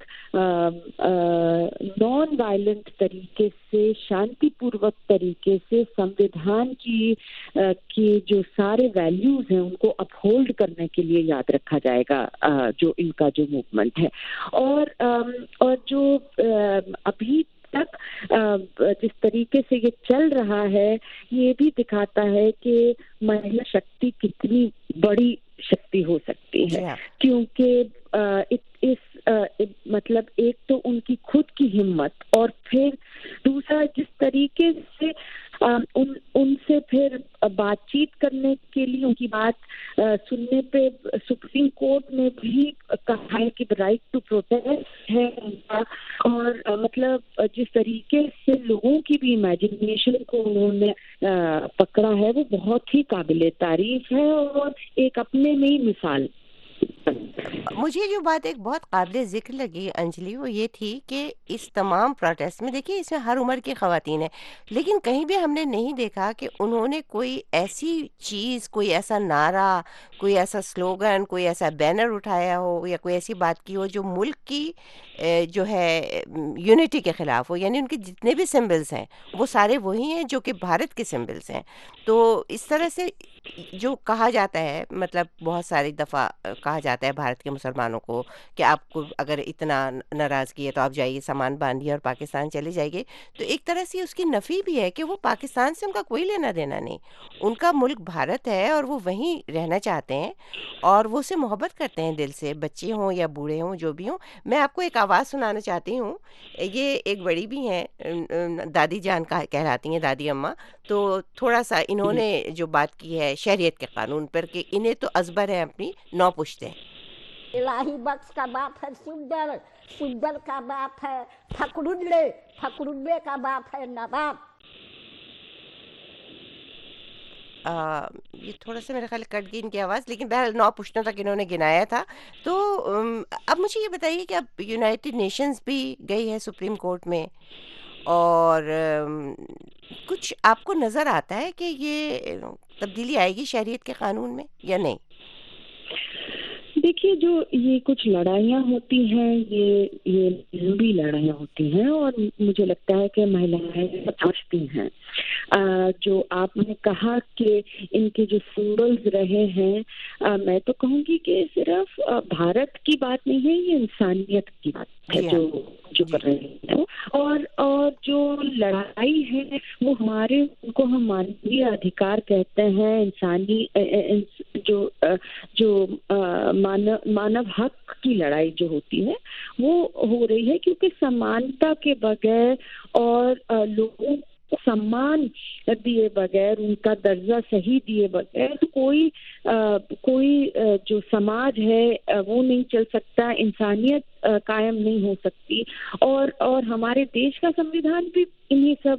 नॉन वायलेंट तरीके से, शांतिपूर्वक तरीके से संविधान की अ, की जो सारे वैल्यूज हैं उनको अपहोल्ड करने के लिए याद रखा जाएगा, अ, जो इनका जो मूवमेंट है। और अम, और जो अ, अभी तक अ, जिस तरीके से ये चल रहा है, ये भी दिखाता है कि महिला शक्ति कितनी बड़ी शक्ति हो सकती जी है। हाँ। क्योंकि अ, इत, इस अ, इत, मतलब एक तो उनकी खुद की हिम्मत, और फिर दूसरा जिस तरीके से अ, उन उनसे फिर बातचीत करने के लिए, उनकी बात अ, सुनने पे सुप्रीम कोर्ट ने भी कहा है कि राइट टू प्रोटेस्ट है उनका, और अ, मतलब अ, जिस तरीके से लोगों की भी इमेजिनेशन को उन्होंने अ, पकड़ा है, वो बहुत ही काबिले तारीफ है, और एक अपने में ही मिसाल मुझे जो बात एक बहुत काबिल ज़िक्र लगी अंजलि, वो ये थी कि इस तमाम प्रोटेस्ट में देखिए इसमें हर उम्र की ख़वातीन हैं, लेकिन कहीं भी हमने नहीं देखा कि उन्होंने कोई ऐसी चीज़, कोई ऐसा नारा, कोई ऐसा स्लोगन, कोई ऐसा बैनर उठाया हो या कोई ऐसी बात की हो जो मुल्क की अ, जो है यूनिटी के ख़िलाफ़ हो। यानी उनके जितने भी सिंबल्स हैं वो सारे वही हैं जो कि भारत के सिंबल्स हैं। तो इस तरह से जो कहा जाता है, मतलब बहुत सारी दफ़ा अ, कहा जाता है भारत के मुसलमानों को कि आपको अगर इतना न- नाराज़गी है तो आप जाइए, सामान बांधिए और पाकिस्तान चले जाइए। तो एक तरह से उसकी नफ़ी भी है कि वो पाकिस्तान से उनका कोई लेना देना नहीं, उनका मुल्क भारत है और वो वहीं रहना चाहते हैं और वो उससे मोहब्बत करते हैं दिल से, बच्चे हों या बूढ़े हों, जो भी हों। मैं आपको एक आवाज़ सुनाना चाहती हूँ। ये एक बड़ी भी हैं, अम, अम, दादी जान का कहलाती हैं, दादी अम्मा। तो थोड़ा-सा इन्होंने जो बात की है शरीयत के कानून पर कि इन्हें तो अज़बर है अपनी नौ पुश्तें। इलाही बख्श का बाप है सुंदर, सुंदर का बाप है फकरुल्ले, फकरुल्ले का बाप है नवाब। अ, ये थोड़ा-सा मेरा ख़्याल है कट गई इनकी आवाज़, लेकिन बहरहाल नौ पुश्तों तक इन्होंने गिनाया था। तो उम, अब मुझे ये बताइए कि अब यूनाइटेड नेशंस भी गई है सुप्रीम कोर्ट में और अम, कुछ आपको नज़र आता है कि ये अ, तब्दीली आएगी शरीयत के कानून में या नहीं? देखिए, जो ये कुछ लड़ाइयाँ होती हैं, ये ये लंबी लड़ाइयाँ होती हैं और मुझे लगता है कि महिलाएं समझती हैं। अ, जो आपने कहा कि इनके जो सिंबल्स रहे हैं, अ, मैं तो कहूँगी कि सिर्फ अ, भारत की बात नहीं है, ये इंसानियत की बात है जी हाँ। जो जो जी। कर रहे हैं। और और जो लड़ाई है वो हमारे, उनको हम मानवीय अधिकार कहते हैं, इंसानी अ, अ, इंस- जो अ, जो अ, मानव मानव हक की लड़ाई जो होती है वो हो रही है, क्योंकि समानता के बगैर और अ, लोगों को सम्मान दिए बगैर, उनका दर्जा सही दिए बगैर तो कोई अ, कोई अ, जो समाज है अ, वो नहीं चल सकता, इंसानियत अ, कायम नहीं हो सकती। और और हमारे देश का संविधान भी इन्हीं सब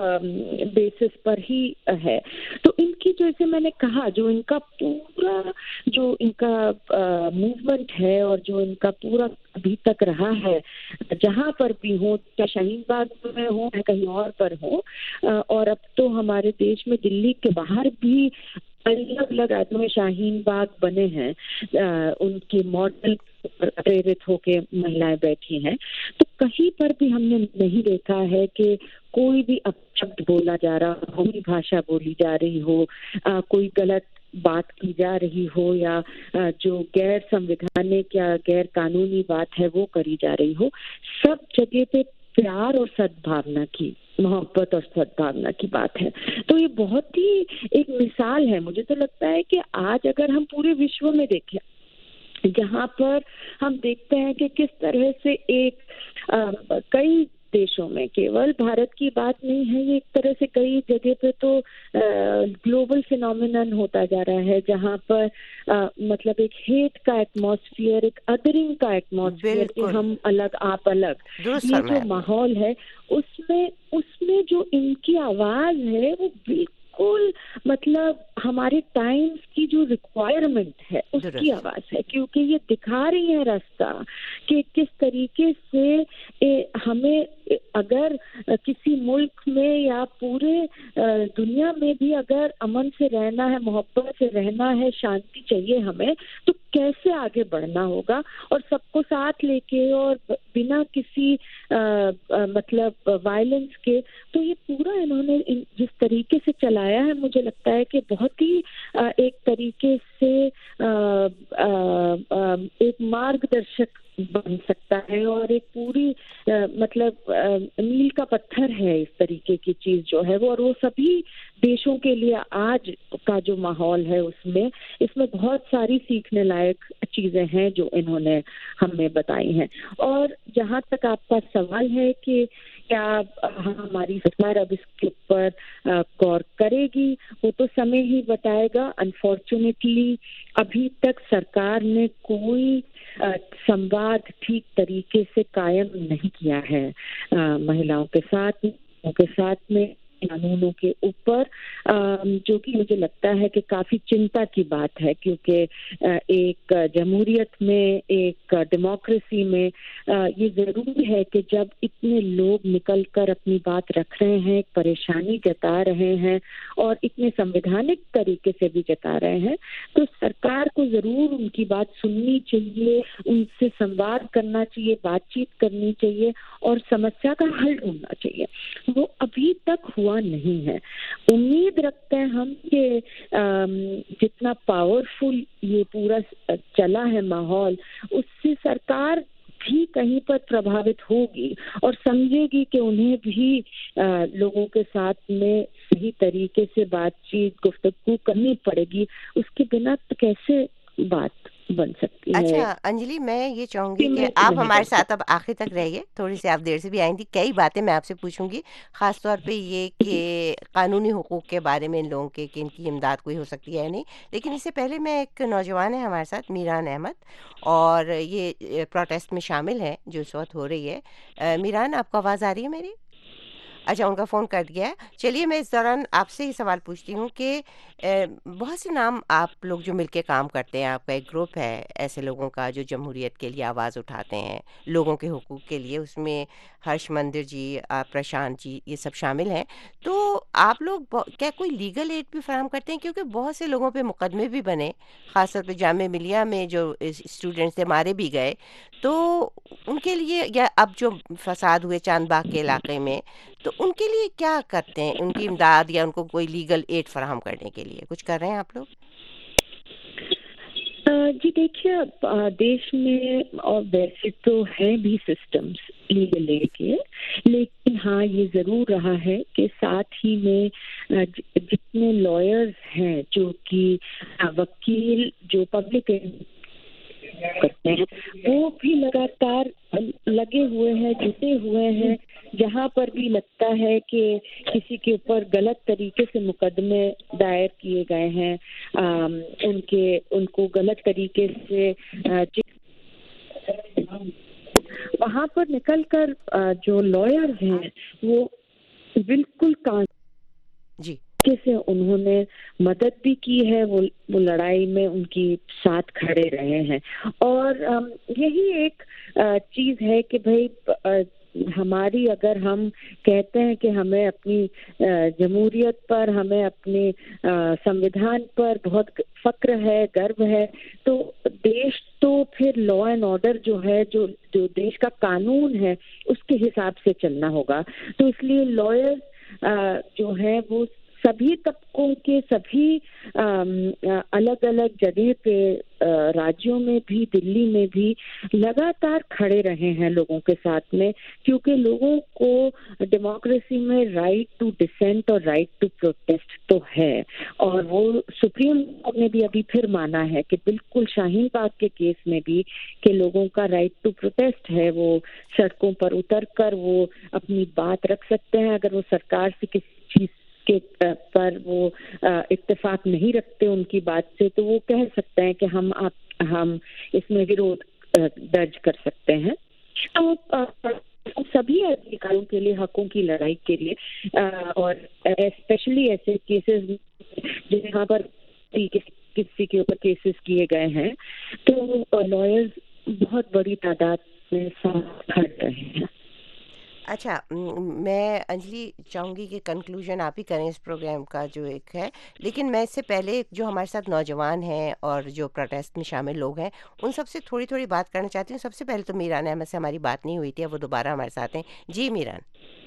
बेसिस पर ही है। तो इनकी, जैसे मैंने कहा, जो इनका पूरा जो इनका मूवमेंट है और जो इनका पूरा अभी तक रहा है, जहाँ पर भी हो, चाहे शाहीन बाग में हो या कहीं और पर हो, अ, और अब तो हमारे देश में दिल्ली के बाहर भी अलग अलग राज्यों में शाहीन बाग बने हैं, अ, उनके मॉडल पर प्रेरित होके महिलाएं बैठी हैं। तो कहीं पर भी हमने नहीं देखा है कि कोई भी अपशब्द बोला जा रहा हो, कोई भाषा बोली जा रही हो, अ, कोई गलत बात की जा रही हो, या अ, जो गैर संवैधानिक या गैर कानूनी बात है वो करी जा रही हो। सब जगह पे प्यार और सद्भावना की, मोहब्बत और सद्भावना की बात है। तो ये बहुत ही एक मिसाल है। मुझे तो लगता है कि आज अगर हम पूरे विश्व में देखें, जहाँ पर हम देखते हैं कि किस तरह से एक अ, कई देशों में, केवल भारत की बात नहीं है, ये एक तरह से कई जगह पे तो ग्लोबल फिनोमिनन होता जा रहा है, जहाँ पर अ, मतलब एक हेट का एटमॉस्फेयर, एक अदरिंग का एटमॉस्फेयर कि बिल्कुल, हम अलग आप अलग, दुरुस्त ये जो फरमाया। माहौल है, उसमें उसमें जो इनकी आवाज है वो बिल्कुल, मतलब हमारे टाइम्स की जो रिक्वायरमेंट है उसकी दुरुस्त। आवाज है, क्योंकि ये दिखा रही है रास्ता कि किस तरीके से ए, हमें ए, अगर अ, किसी मुल्क में या पूरे अ, दुनिया में भी अगर अमन से रहना है, मोहब्बत से रहना है, शांति चाहिए हमें, तो कैसे आगे बढ़ना होगा, और सबको साथ लेके और ब- बिना किसी आ, आ, मतलब वायलेंस के। तो ये पूरा इन्होंने इन, जिस तरीके से चलाया है, मुझे लगता है कि बहुत ही आ, एक तरीके से आ, आ, आ, एक मार्गदर्शक बन सकता है, और एक पूरी आ, मतलब आ, मील का पत्थर है इस तरीके की चीज जो है वो। और वो सभी देशों के लिए आज का जो माहौल है उसमें, इसमें बहुत सारी सीखने लायक चीजें हैं जो इन्होंने हमें बताई हैं। और जहाँ तक आपका सवाल है कि क्या हाँ, हमारी सरकार अब इसके ऊपर अ, गौर करेगी, वो तो समय ही बताएगा। अनफॉर्चुनेटली अभी तक सरकार ने कोई अ, संवाद ठीक तरीके से कायम नहीं किया है अ, महिलाओं के साथ, उनके साथ में, कानूनों के ऊपर, जो कि मुझे लगता है कि काफी चिंता की बात है, क्योंकि एक जमहूरियत में, एक डेमोक्रेसी में ये जरूरी है कि जब इतने लोग निकलकर अपनी बात रख रहे हैं, परेशानी जता रहे हैं और इतने संवैधानिक तरीके से भी जता रहे हैं, तो सरकार को जरूर उनकी बात सुननी चाहिए, उनसे संवाद करना चाहिए, बातचीत करनी चाहिए और समस्या का हल ढूंढना चाहिए। वो अभी तक हुआ नहीं है। उम्मीद रखते हैं हम कि जितना पावरफुल ये पूरा चला है माहौल, उससे सरकार भी कहीं पर प्रभावित होगी और समझेगी कि उन्हें भी आ, लोगों के साथ में सही तरीके से बातचीत गुफ्तगू करनी पड़ेगी। उसके बिना तो कैसे बात बन सकती है। अच्छा अंजलि, मैं ये चाहूंगी कि मैं आप नहीं हमारे कर साथ अब आखिर तक रहिए। थोड़ी सी आप देर से भी आई थी, कई बातें मैं आपसे पूछूंगी, खास तौर पे ये कि कानूनी हुकूक के बारे में इन लोगों के कि इनकी इमदाद कोई हो सकती है या नहीं। लेकिन इससे पहले मैं, एक नौजवान है हमारे साथ, मीरान अहमद, और ये प्रोटेस्ट में शामिल है जो इस वक्त हो रही है। अ, मीरान, आपको आवाज़ आ रही है मेरी? अच्छा, उनका फ़ोन कट गया है। चलिए मैं इस दौरान आपसे ही सवाल पूछती हूँ कि अ, बहुत से नाम आप लोग जो मिलके काम करते हैं, आपका एक ग्रुप है ऐसे लोगों का जो जमहूरियत के लिए आवाज़ उठाते हैं, लोगों के हुकूक के लिए, उसमें हर्ष मंदिर जी, अ, प्रशांत जी, ये सब शामिल हैं। तो आप लोग ब- क्या कोई लीगल एड भी फराहम करते हैं? क्योंकि बहुत से लोगों पे मुकदमे भी बने, खासतौर पे जामिया मिलिया में जो स्टूडेंट्स थे मारे भी गए, तो उनके लिए, या अब जो फसाद हुए चांदबाग के इलाके में, तो उनके लिए क्या करते हैं? उनकी इमदाद या उनको कोई लीगल एड फराहम करने के लिए कुछ कर रहे हैं आप लोग? अ, जी देखिए, अ, देश में और वैसे तो है भी सिस्टम्स लीगल एड के, लेकिन हाँ ये जरूर रहा है कि साथ ही में अ, जि- जितने लॉयर्स हैं, जो कि अ, वकील जो पब्लिक करते हैं, वो भी लगातार लगे हुए हैं, जुटे हुए हैं। जहाँ पर भी लगता है कि किसी के ऊपर गलत तरीके से मुकदमे दायर किए गए हैं, आम, उनके उनको गलत तरीके से आ, वहाँ पर निकलकर आ, जो लॉयर हैं वो बिल्कुल कानून जी। से उन्होंने मदद भी की है, वो वो लड़ाई में उनकी साथ खड़े रहे हैं। और अम, यही एक अ, चीज है कि भाई अ, हमारी, अगर हम कहते हैं कि हमें अपनी अ, जमहूरियत पर, हमें अपने अ, संविधान पर बहुत फक्र है, गर्व है, तो देश तो फिर लॉ एंड ऑर्डर जो है, जो जो देश का कानून है, उसके हिसाब से चलना होगा। तो इसलिए लॉयर्स जो है वो सभी तबकों के, सभी अलग अलग जगह पे, अ, राज्यों में भी, दिल्ली में भी लगातार खड़े रहे हैं लोगों के साथ में, क्योंकि लोगों को डेमोक्रेसी में राइट टू डिसेंट और राइट टू प्रोटेस्ट तो है। और वो सुप्रीम कोर्ट ने भी अभी फिर माना है कि बिल्कुल शाहीन बाग के केस में भी कि लोगों का राइट टू प्रोटेस्ट है, वो सड़कों पर उतर कर वो अपनी बात रख सकते हैं। अगर वो सरकार से किसी चीज के पर वो इत्तेफाक नहीं रखते उनकी बात से, तो वो कह सकते हैं कि हम आप हम इसमें विरोध दर्ज कर सकते हैं। तो सभी अधिकारों के लिए, हकों की लड़ाई के लिए, और स्पेशली ऐसे केसेस जहाँ पर किसी के ऊपर केसेस किए गए हैं, तो लॉयर्स बहुत बड़ी तादाद में साथ खड़ रहे हैं। अच्छा, म, मैं अंजलि चाहूँगी कि कंक्लूजन आप ही करें इस प्रोग्राम का जो एक है, लेकिन मैं इससे पहले जो हमारे साथ नौजवान हैं और जो प्रोटेस्ट में शामिल लोग हैं, उन सबसे थोड़ी थोड़ी बात करना चाहती हूँ। सबसे पहले तो मीरान अहमद से हमारी बात नहीं हुई थी, अब वो दोबारा हमारे साथ हैं। जी मीरान,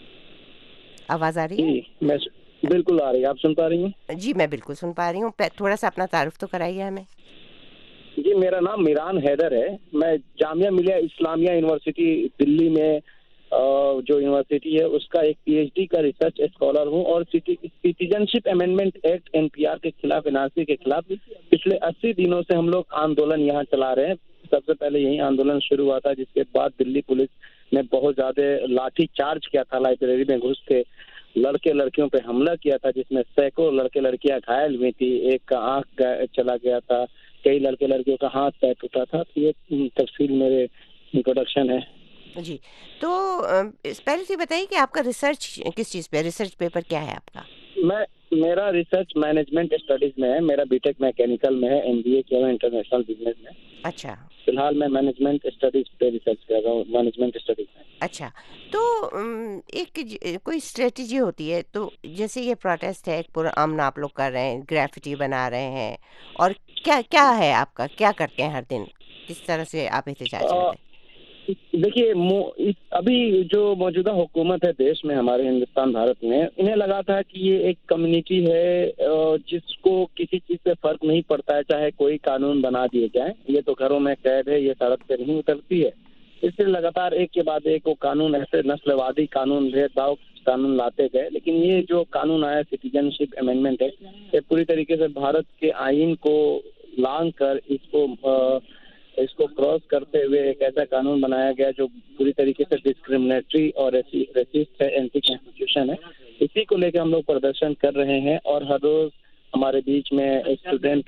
आवाज़ आ रही है? जी मैं बिल्कुल आ रही है। आप सुन पा रही हैं? जी मैं बिल्कुल सुन पा रही हूँ। थोड़ा सा अपना तारुफ तो कराइए हमें। जी, मेरा नाम मीरान हैदर है। मैं जामिया मिलिया इस्लामिया यूनिवर्सिटी दिल्ली में, जो यूनिवर्सिटी है उसका एक पीएचडी का रिसर्च स्कॉलर हूँ, और सिटीजनशिप अमेंडमेंट एक्ट एनपीआर के खिलाफ, एनआरसी के खिलाफ पिछले अस्सी दिनों से हम लोग आंदोलन यहाँ चला रहे हैं। सबसे पहले यही आंदोलन शुरू हुआ था, जिसके बाद दिल्ली पुलिस ने बहुत ज्यादा लाठी चार्ज किया था, लाइब्रेरी में घुस के लड़के लड़कियों पे हमला किया था, जिसमें सैकड़ों लड़के लड़कियां घायल हुई थी, एक का आंख चला गया था, कई लड़के लड़कियों का हाथ पैर टूटा था। तो ये तफसील मेरे इंट्रोडक्शन है। जी, तो अ, इस पहले से बताइए कि आपका रिसर्च किस चीज़ पे है? रिसर्च पेपर क्या है आपका? मैं मेरा रिसर्च मैनेजमेंट स्टडीज में है। मेरा बीटेक मैकेनिकल में है, एमबीए किया हुआ इंटरनेशनल बिजनेस में। अच्छा, फिलहाल मैं मैनेजमेंट स्टडीज पे रिसर्च कर रहा हूँ, मैनेजमेंट स्टडीज में। अच्छा। तो उम, एक ज कोई स्ट्रैटेजी होती है, तो जैसे ये प्रोटेस्ट है, पुरअमन आप लोग कर रहे हैं, ग्राफ़िटी बना रहे हैं और क्या क्या है आपका? क्या करते हैं हर दिन? किस तरह से आप एहतजाज अ, करते हैं? देखिए, मो- इस- अभी जो मौजूदा हुकूमत है देश में, हमारे हिंदुस्तान भारत में, इन्हें लगा था कि ये एक कम्युनिटी है अ, जिसको किसी चीज से फर्क नहीं पड़ता है, चाहे कोई कानून बना दिए जाए, ये तो घरों में कैद है, ये सड़क पे नहीं उतरती है। इसलिए लगातार एक के बाद एक वो कानून, ऐसे नस्लवादी कानून, भेदभाव कानून लाते गए। लेकिन ये जो कानून आया, सिटीजनशिप अमेंडमेंट एक्ट, ये पूरी तरीके से भारत के आईन को लांघ कर इसको अ, इसको क्रॉस करते हुए एक ऐसा कानून बनाया गया जो पूरी तरीके से डिस्क्रिमिनेटरी और रेसिस्ट है, एंटी कॉन्स्टिट्यूशन है। इसी को लेकर हम लोग प्रदर्शन कर रहे हैं और हर रोज हमारे बीच में स्टूडेंट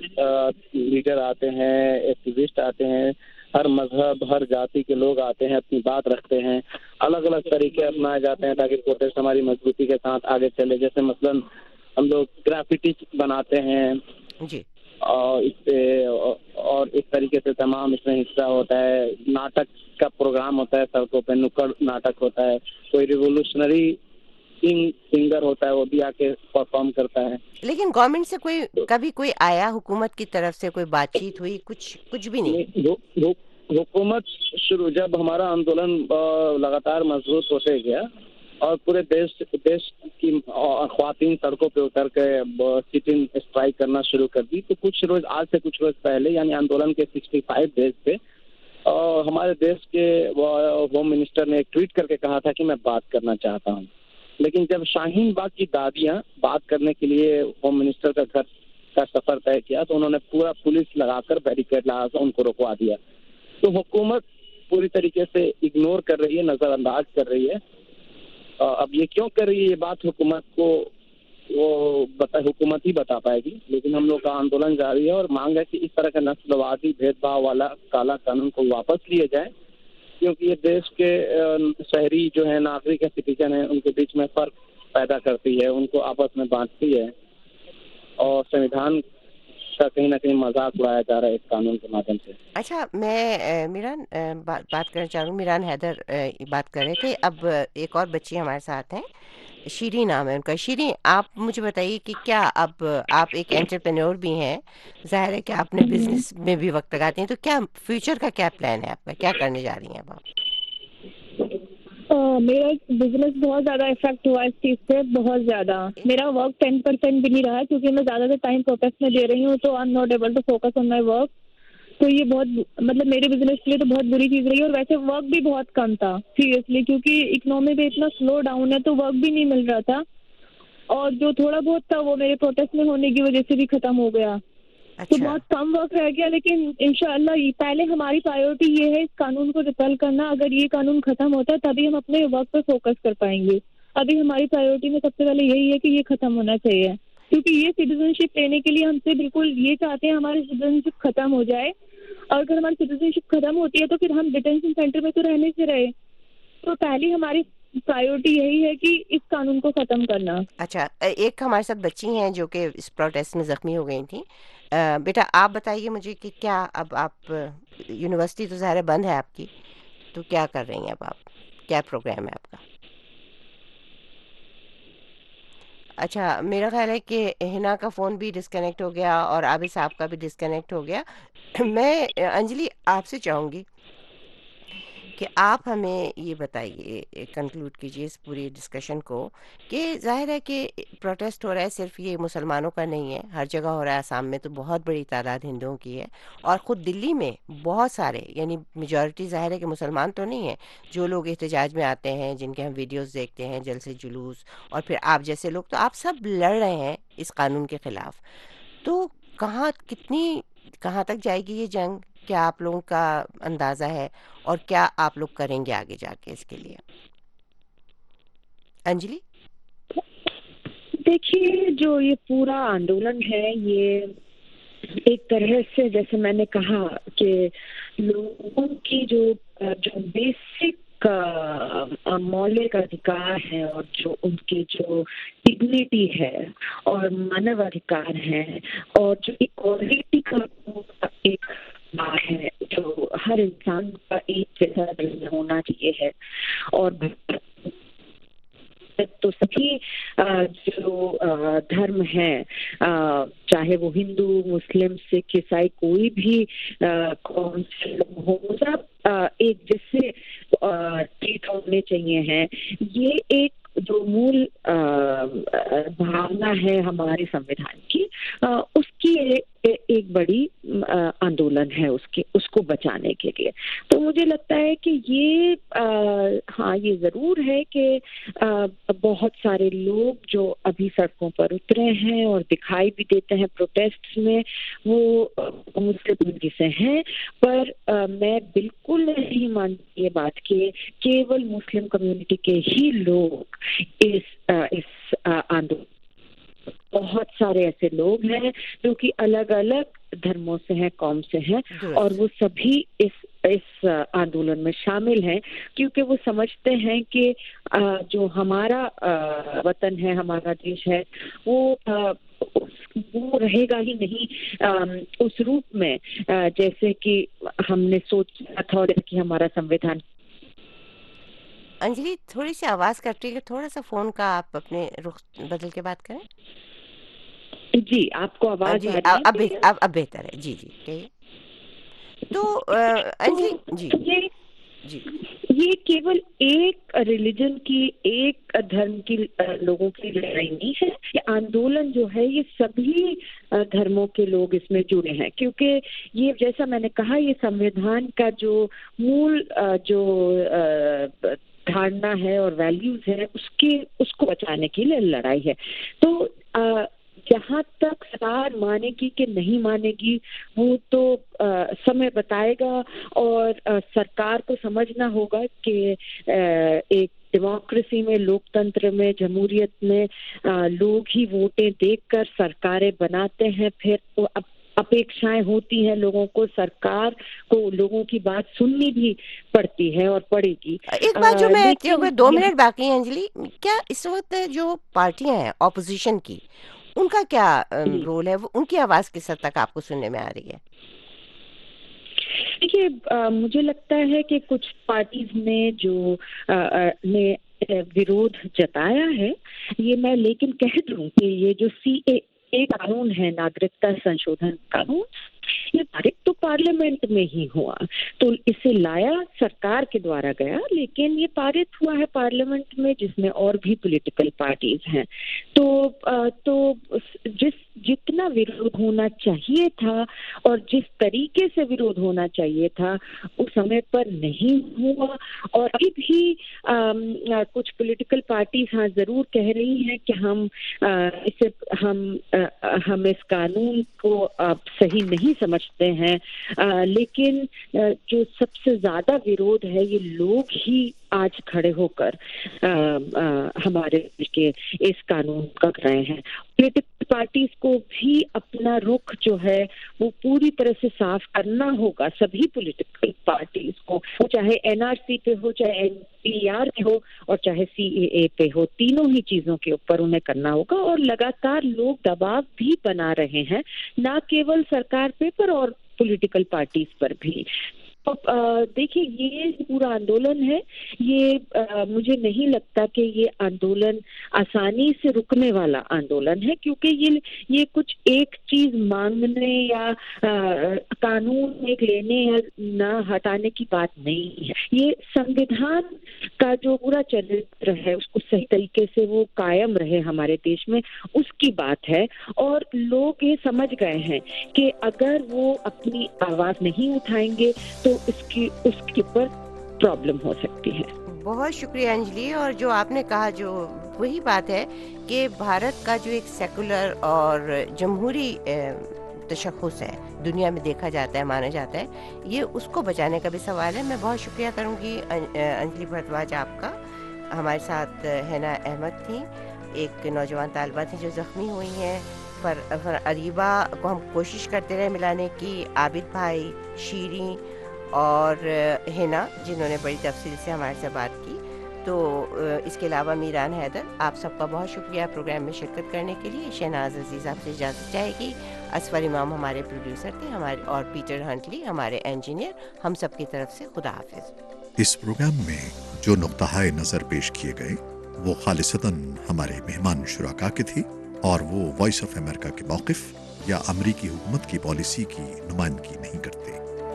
लीडर आते हैं, एक्टिविस्ट आते हैं, हर मजहब, हर जाति के लोग आते हैं, अपनी बात रखते हैं। अलग अलग तरीके अपनाए जाते हैं ताकि प्रोटेस्ट हमारी मजबूती के साथ आगे चले। जैसे मसलन हम लोग ग्राफिटी बनाते हैं जी। और इससे और इस तरीके से तमाम इसमें हिस्सा होता है। नाटक का प्रोग्राम होता है, सड़कों पे नुक्कड़ नाटक होता है, कोई रिवोल्यूशनरी सिंग सिंगर होता है, वो भी आके परफॉर्म करता है। लेकिन गवर्नमेंट से कोई कभी कोई आया, हुकूमत की तरफ से कोई बातचीत हुई? कुछ कुछ भी नहीं? नहीं, हु- हु- हुकूमत शुरू, जब हमारा आंदोलन अ, लगातार मजबूत होते गया और पूरे देश देश की ख्वातीन सड़कों पे उतर के सिटिंग स्ट्राइक करना शुरू कर दी, तो कुछ रोज, आज से कुछ रोज पहले, यानी आंदोलन के पैंसठ डेज पे अ, हमारे देश के होम मिनिस्टर ने एक ट्वीट करके कहा था कि मैं बात करना चाहता हूं। लेकिन जब शाहीन बाग की दादियां बात करने के लिए होम मिनिस्टर का घर का सफर तय किया, तो उन्होंने पूरा पुलिस लगाकर बैरिकेड लगाकर उनको रुकवा दिया। तो हुकूमत पूरी तरीके से इग्नोर कर रही है, नजरअंदाज कर रही है। अ, अब ये क्यों कर रही है, ये बात हुकूमत को वो बता हुकूमत ही बता पाएगी। लेकिन हम लोग का आंदोलन जारी है और मांग है कि इस तरह का नस्लवादी भेदभाव वाला काला कानून को वापस लिए जाए, क्योंकि ये देश के अ, शहरी जो है, नागरिक है, सिटीजन है, उनके बीच में फर्क पैदा करती है, उनको आपस में बांटती है और संविधान का कहीं ना कहीं मजाक उड़ाया जा रहा है इस कानून के माध्यम से। अच्छा, मैं अ, मिरान अ, बा, बात करना चाह रहा हूँ। मिरान हैदर अ, बात कर रहे थे। अब अ, एक और बच्ची हमारे साथ हैं, शीरी नाम है उनका। शीरी, आप मुझे बताइए कि क्या अब आप एक एंटरप्रेन्योर भी हैं, जाहिर है कि आपने बिजनेस में भी वक्त लगाते हैं, तो क्या फ्यूचर का क्या प्लान है आपका? क्या करने जा रही हैं अब आप? अ, मेरा बिजनेस बहुत ज़्यादा इफेक्ट हुआ इस चीज़ से, बहुत ज़्यादा। मेरा वर्क टेन परसेंट भी नहीं रहा है क्योंकि मैं ज़्यादातर टाइम प्रोटेस्ट में दे रही हूँ, तो I am not able to focus on my work. तो ये बहुत, मतलब मेरे बिजनेस के लिए तो बहुत बुरी चीज़ रही है। और वैसे वर्क भी बहुत कम था सीरियसली, क्योंकि इकोनॉमी भी इतना स्लो डाउन है, तो वर्क भी नहीं मिल रहा था। और जो थोड़ा बहुत था वो मेरे प्रोटेस्ट में होने की वजह से भी खत्म हो गया। तो अच्छा, बहुत कम वर्क रह गया। लेकिन इंशाल्लाह ये- पहले हमारी प्रायोरिटी ये है इस कानून को रिपेल करना। अगर ये कानून खत्म होता है तभी हम अपने वर्क पर फोकस कर पाएंगे। अभी हमारी प्रायोरिटी में सबसे पहले यही है कि ये खत्म होना चाहिए, क्योंकि ये सिटीजनशिप लेने के लिए हमसे बिल्कुल ये चाहते हैं हमारी सिटीजनशिप खत्म हो जाए। और अगर हमारी सिटीजनशिप खत्म होती है तो फिर हम डिटेंशन सेंटर में तो रहने से रहे। तो पहली हमारी प्रायोरिटी यही है कि इस कानून को खत्म करना। अच्छा। अ, एक हमारे साथ बच्ची हैं जो कि इस प्रोटेस्ट में ज़ख्मी हो गई थी। अ, बेटा, आप बताइए मुझे कि क्या अब आप अ, यूनिवर्सिटी तो ज़ाहिर है बंद है आपकी, तो क्या कर रही हैं अब आप? क्या प्रोग्राम है आपका? अच्छा, मेरा ख़्याल है कि हिना का फ़ोन भी डिस्कनेक्ट हो गया और आबिद साहब का भी डिस्कनेक्ट हो गया। मैं अ, अंजलि आपसे चाहूँगी कि आप हमें ये बताइए, कंक्लूड कीजिए इस पूरी डिस्कशन को, कि जाहिर है कि प्रोटेस्ट हो रहा है, सिर्फ ये मुसलमानों का नहीं है, हर जगह हो रहा है। आसाम में तो बहुत बड़ी तादाद हिंदुओं की है और ख़ुद दिल्ली में बहुत सारे, यानी मेजॉरिटी ज़ाहिर है कि मुसलमान तो नहीं है, जो लोग एहतजाज में आते हैं, जिनके हम वीडियोस देखते हैं, जलसे जुलूस, और फिर आप जैसे लोग, तो आप सब लड़ रहे हैं इस कानून के ख़िलाफ़। तो कहाँ, कितनी, कहाँ तक जाएगी ये जंग? क्या आप लोगों का अंदाज़ा है और क्या आप लोग करेंगे आगे जाके इसके लिए? अंजलि? देखिए, जो ये पूरा आंदोलन है, ये एक तरह से, जैसे मैंने कहा, कि लोगों की जो जो बेसिक एक अ, अ, मौलिक अधिकार है और जो उनके जो डिग्निटी है और मानव अधिकार है और जो इक्वालिटी का एक बात है जो हर इंसान का एक जैसा दर्जा होना चाहिए है। और तो सभी अ, जो अ, धर्म हैं, अ, चाहे वो हिंदू, मुस्लिम, सिख, ईसाई, कोई भी अ, कौन से लोग हो, सब अ, एक जैसे ट्रीट होने चाहिए हैं। ये एक जो मूल अ, अ, भावना है हमारे संविधान की, अ, उसकी ए, ए, एक बड़ी अ, आंदोलन है उसके उसको बचाने के लिए। तो मुझे लगता है कि ये आ, हाँ, ये जरूर है कि आ, बहुत सारे लोग जो अभी सड़कों पर उतरे हैं और दिखाई भी देते हैं प्रोटेस्ट में, वो मुस्लिम कम्युनिटी से हैं। पर आ, मैं बिल्कुल नहीं मानती ये बात कि केवल मुस्लिम कम्युनिटी के ही लोग इस आ, इस आंदोलन, बहुत सारे ऐसे लोग हैं जो कि अलग अलग धर्मों से हैं, कौम से हैं, और वो सभी इस इस आंदोलन में शामिल हैं, क्योंकि वो समझते हैं कि जो हमारा वतन है, हमारा देश है, वो वो रहेगा ही नहीं उस रूप में जैसे कि हमने सोचा था और कि हमारा संविधान। अंजलि, थोड़ी सी आवाज़ कट रही है, थोड़ा सा फ़ोन का आप अपने रुख बदल के बात करें। जी, आपको आवाज़ जी, आ रही है? अब बेह- अब अब बेहतर है। जी जी, कहिए। तो अ, अंजलि जी ये जी ये केवल एक रिलीजन की, एक धर्म की लोगों की लड़ाई नहीं है। ये आंदोलन जो है ये सभी धर्मों के लोग इसमें जुड़े हैं, क्योंकि ये जैसा मैंने कहा, ये संविधान का जो मूल जो धारणा है और वैल्यूज है, उसके उसको बचाने के लिए लड़ाई है। तो जहाँ तक सरकार मानेगी कि नहीं मानेगी, वो तो आ, समय बताएगा। और आ, सरकार को समझना होगा कि आ, एक डेमोक्रेसी में, लोकतंत्र में, जमहूरियत में आ, लोग ही वोटें देकर सरकारें बनाते हैं। फिर वो अप, अपेक्षाएं होती हैं लोगों को, सरकार को लोगों की बात सुननी भी पड़ती है और पड़ेगी। एक बात जो मैं लेकिन दो मिनट बाकी हैं अंजलि, क्या इस वक्त जो पार्टियां हैं ऑपोजिशन की, उनका क्या रोल है? वो उनकी आवाज किस हद तक आपको सुनने में आ रही है? देखिए, मुझे लगता है कि कुछ पार्टीज ने जो आ, ने विरोध जताया है, ये मैं लेकिन कह दूं कि ये जो सी ए ए कानून है, नागरिकता संशोधन कानून, ये पारित तो पार्लियामेंट में ही हुआ। तो इसे लाया सरकार के द्वारा गया, लेकिन ये पारित हुआ है पार्लियामेंट में, जिसमें और भी पॉलिटिकल पार्टीज हैं। तो तो जिस जितना विरोध होना चाहिए था और जिस तरीके से विरोध होना चाहिए था, उस समय पर नहीं हुआ। और अभी भी आ, कुछ पॉलिटिकल पार्टीज हाँ जरूर कह रही हैं कि हम आ, इसे हम आ, हम इस कानून को अब सही नहीं समझते हैं। आ, लेकिन आ, जो सबसे ज्यादा विरोध है, ये लोग ही आज खड़े होकर आ, आ, हमारे देश के इस कानून का कर रहे हैं। पॉलिटिकल पार्टीज को भी अपना रुख जो है वो पूरी तरह से साफ करना होगा, सभी पॉलिटिकल पार्टीज को, वो चाहे एन आर सी पे हो, चाहे एन पी आर पे हो और चाहे सी ए ए पे हो, तीनों ही चीजों के ऊपर उन्हें करना होगा। और लगातार लोग दबाव भी बना रहे हैं, ना केवल सरकार पे पर और पॉलिटिकल पार्टीज पर भी। तो देखिए, ये पूरा आंदोलन है, ये आ, मुझे नहीं लगता कि ये आंदोलन आसानी से रुकने वाला आंदोलन है, क्योंकि ये ये कुछ एक चीज मांगने या आ, कानून एक लेने या ना हटाने की बात नहीं है। ये संविधान का जो पूरा चरित्र है, उसको सही तरीके से वो कायम रहे हमारे देश में, उसकी बात है। और लोग ये समझ गए हैं कि अगर वो अपनी आवाज नहीं उठाएंगे तो उसकी उसके ऊपर प्रॉब्लम हो सकती है। बहुत शुक्रिया अंजलि। और जो आपने कहा, जो वही बात है कि भारत का जो एक सेकुलर और जमहूरी तशख़्ख़ुस है, दुनिया में देखा जाता है, माना जाता है, ये उसको बचाने का भी सवाल है। मैं बहुत शुक्रिया करूँगी अंजलि भारद्वाज आपका। हमारे साथ हैना अहमद थी, एक नौजवान तालिबा थी जो ज़ख्मी हुई हैं। पर, पर अरीबा को हम कोशिश करते रहे मिलाने की, आबिद भाई, शीरी और अ, हिना जिन्होंने बड़ी तफसील से हमारे से बात की। तो अ, इसके अलावा मीरान हैदर, आप सबका बहुत शुक्रिया प्रोग्राम में शिरकत करने के लिए। शहनाज अजीज़ आपसे इजाज़त चाहेगी। असफर इमाम हमारे प्रोड्यूसर थे, हमारे और पीटर हंटली हमारे इंजीनियर। हम सब की तरफ से खुदा हाफिज़। इस प्रोग्राम में जो नुक्ता नज़र पेश किए गए वो खालिसतन हमारे मेहमान शुराका के थे और वो वॉइस ऑफ अमेरिका के मौक़िफ़ या अमरीकी हुकूमत की पॉलिसी की नुमाइंदगी नहीं करते।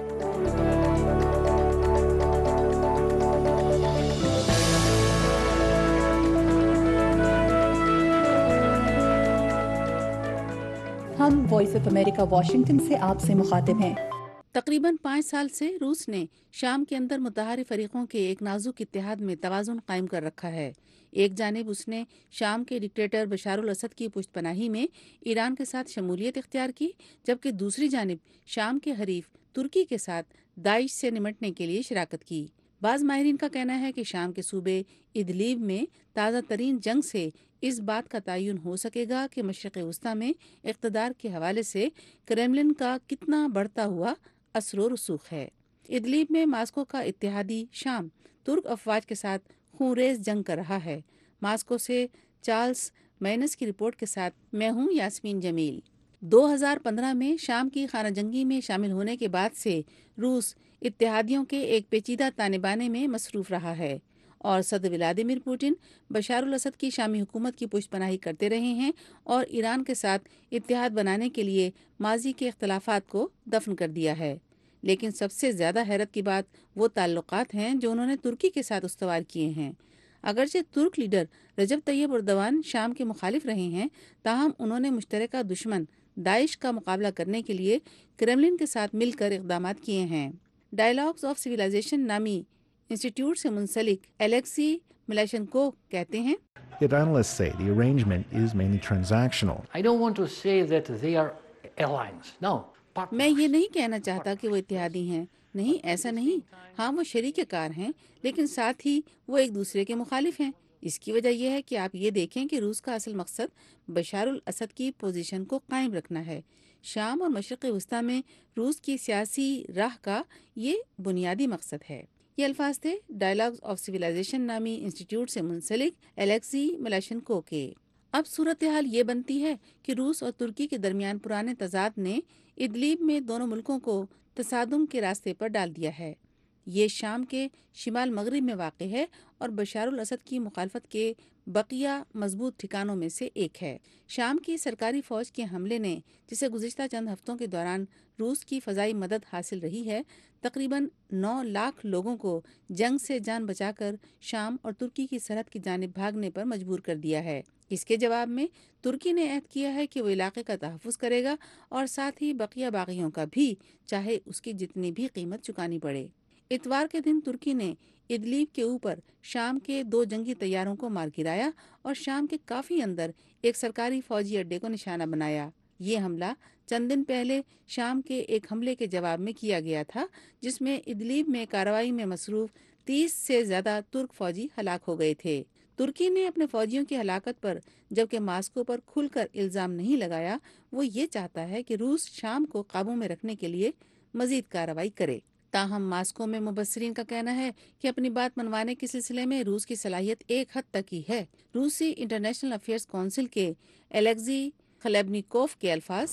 हम वॉइस ऑफ अमेरिका वाशिंगटन से आपसे मुखातिब हैं। तकरीबन पाँच साल से रूस ने शाम के अंदर मुतहारी फरीकों के एक नाजुक इत्तेहाद में तवाज़ुन कायम कर रखा है। एक जानिब उसने शाम के डिक्टेटर बशारुल असद की पुश्तपनाही में ईरान के साथ शमूलियत इख्तियार की, जबकि दूसरी जानिब शाम के हरीफ तुर्की के साथ दाइश से निमटने के लिए शराकत की। बाज़ माहिरीन का कहना है कि शाम के सूबे इदलीब में ताज़ा तरीन जंग से इस बात का तयन हो सकेगा कि मशरिक़ वस्ता में इक़्तिदार के हवाले से क्रेमलिन का कितना बढ़ता हुआ असर रसूख है। इदलीब में मास्को का इत्तेहादी शाम तुर्क अफवाज के साथ खूंरेज जंग कर रहा है। मास्को से चार्ल्स मैनस की रिपोर्ट के साथ मैं हूँ यास्मीन जमील। दो हज़ार पंद्रह में शाम की खाना जंगी में शामिल होने के बाद से रूस इत्तेहादियों के एक पेचीदा ताने बाने में मसरूफ़ रहा है और सदर व्लादिमीर पुतिन बशारुल असद की शामी हुकूमत की पुश्तपनाही करते रहे हैं और ईरान के साथ इत्तेहाद बनाने के लिए माजी के इख्तलाफात को दफन कर दिया है। लेकिन सबसे ज़्यादा हैरत की बात वो ताल्लुकात हैं जो उन्होंने तुर्की के साथ उस्तवार किए हैं। अगरचे तुर्क लीडर रजब तैयब एर्दोगान शाम के मुखालिफ रहे हैं, ताहम उन्होंने मुश्तरका दुश्मन दाइश का मुकाबला करने के लिए क्रेमलिन के साथ मिलकर इक़दाम किए हैं। डायलॉग्स ऑफ सिविलाइजेशन नामी इंस्टीट्यूट से मुंसलिक एलेक्सी मिलाशेंको कहते हैं, Yet analysts say the arrangement is mainly transactional. I don't want to say that they are allies. No. मैं ये नहीं कहना चाहता कि वो इत्तेहादी हैं, नहीं, ऐसा नहीं। हाँ, वो शरीके कार हैं, लेकिन साथ ही वो एक दूसरे के मुखालिफ हैं। इसकी वजह यह है कि आप ये देखें कि रूस का असल मकसद बशारुल असद की पोजीशन को कायम रखना है। शाम और मशरिक़ वस्ता में रूस की सियासी राह का ये बुनियादी मकसद है। ये अल्फाज थे डायलॉग्स ऑफ सिविलाइजेशन नामी इंस्टीट्यूट से मुंसलिक एलेक्सी मिलाशेंको के। अब सूरत हाल ये बनती है कि रूस और तुर्की के दरमियान पुराने तजाद ने इदलीब में दोनों मुल्कों को तसादुम के रास्ते पर डाल दिया है। ये शाम के शिमाल मगरिब में वाक़ है और बशारुल असद की मुखालफत के बकिया मजबूत ठिकानों में से एक है। शाम की सरकारी फ़ौज के हमले ने, जिसे गुज़िश्ता चंद हफ्तों के दौरान रूस की फ़ज़ाई मदद हासिल रही है, तकरीबन नौ लाख लोगों को जंग से जान बचाकर शाम और तुर्की की सरहद की जानिब भागने पर मजबूर कर दिया है। इसके जवाब में तुर्की ने ऐद किया है कि वो इलाके का तहफ़्फ़ुज़ करेगा और साथ ही बकिया बागियों का भी, चाहे उसकी जितनी भी कीमत चुकानी पड़े। इतवार के दिन तुर्की ने इदलीब के ऊपर शाम के दो जंगी तैयारों को मार गिराया और शाम के काफ़ी अंदर एक सरकारी फौजी अड्डे को निशाना बनाया। ये हमला चंद दिन पहले शाम के एक हमले के जवाब में किया गया था, जिसमें इदलीब में कार्रवाई में मसरूफ तीस से ज़्यादा तुर्क फौजी हलाक हो गए थे। तुर्की ने अपने फौजियों की हलाकत पर जबकि मास्को पर खुलकर इल्ज़ाम नहीं लगाया, वो ये चाहता है कि रूस शाम को काबू में रखने के लिए मज़ीद कार्रवाई करे। ताहम मास्को में मुबस्सरीन का कहना है कि अपनी बात मनवाने के सिलसिले में रूस की सलाहियत एक हद तक ही है। रूसी इंटरनेशनल अफेयर्स काउंसिल के एलेक्सी खलेबनिकोव के अल्फाज,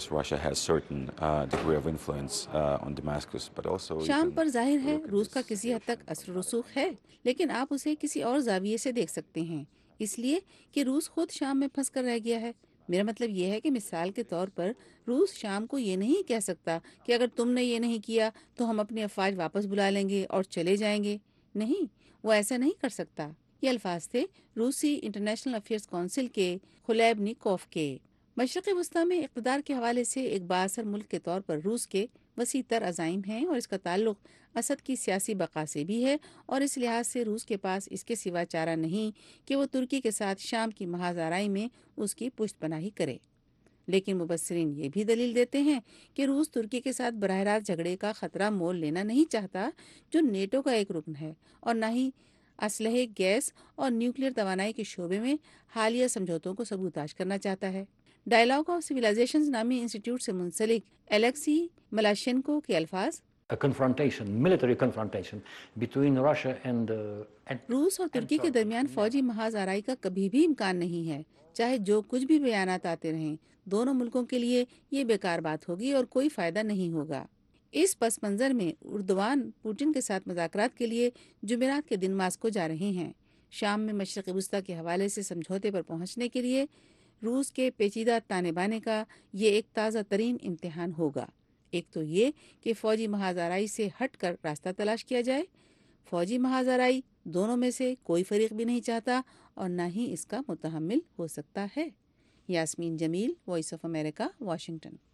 शाम पर जाहिर है रूस का किसी हद तक असर रसूख है, लेकिन आप उसे किसी और जाविये से देख सकते हैं, इसलिए कि रूस खुद शाम में फंस कर रह गया है। मेरा मतलब यह है कि मिसाल के तौर पर रूस शाम को ये नहीं कह सकता कि अगर तुमने ये नहीं किया तो हम अपनी अफवाज वापस बुला लेंगे और चले जाएंगे। नहीं, वो ऐसा नहीं कर सकता। ये अल्फाज थे रूसी इंटरनेशनल अफेयर्स काउंसिल के खुलैबनिकोव के। मशरिक़ वस्ता में इक़्तिदार के हवाले से एक बाअसर मुल्क के तौर पर रूस के वसी तर अज़ाइम हैं और इसका ताल्लुक असद की सियासी बका से भी है और इस लिहाज से रूस के पास इसके सिवा चारा नहीं कि वो तुर्की के साथ शाम की महाज़ाराई में उसकी पुश्तपनाही करे। लेकिन मुबस्सरीन ये भी दलील देते हैं कि रूस तुर्की के साथ बराह रास्त झगड़े का खतरा मोल लेना नहीं चाहता, जो नेटो का एक रुकन है, और न ही असलहे, गैस और न्यूक्लियर तवानाई के शोबे में हालिया समझौतों को सबूताज करना चाहता है। डायलॉग ऑफ सिविलाइजेशंस नामी इंस्टीट्यूट से मुंसलिक एलेक्सी मिलाशेंको के अल्फाज, a confrontation, military confrontation between Russia and, uh, and रूस और तुर्की के दरमियान फौजी महाज आराई का कभी भी इम्कान नहीं है। चाहे जो कुछ भी बयानात आते रहें, दोनों मुल्कों के लिए ये बेकार बात होगी और कोई फायदा नहीं होगा। इस पस मंजर में उर्दवान पुतिन के साथ मुज़ाकरात के लिए जुमेरात के दिन मास्को जा रहे हैं। शाम में मशरक़ वस्ता के हवाले से समझौते पर पहुंचने के लिए रूस के पेचीदा ताने बाने का ये एक ताज़ा तरीन इम्तिहान होगा। एक तो ये कि फ़ौजी महाज़ाराई से हट कर रास्ता तलाश किया जाए। फ़ौजी महाज़ाराई दोनों में से कोई फरीक भी नहीं चाहता और न ही इसका मुतहम्मिल हो सकता है। Yasmeen Jamil, voice of America, Washington.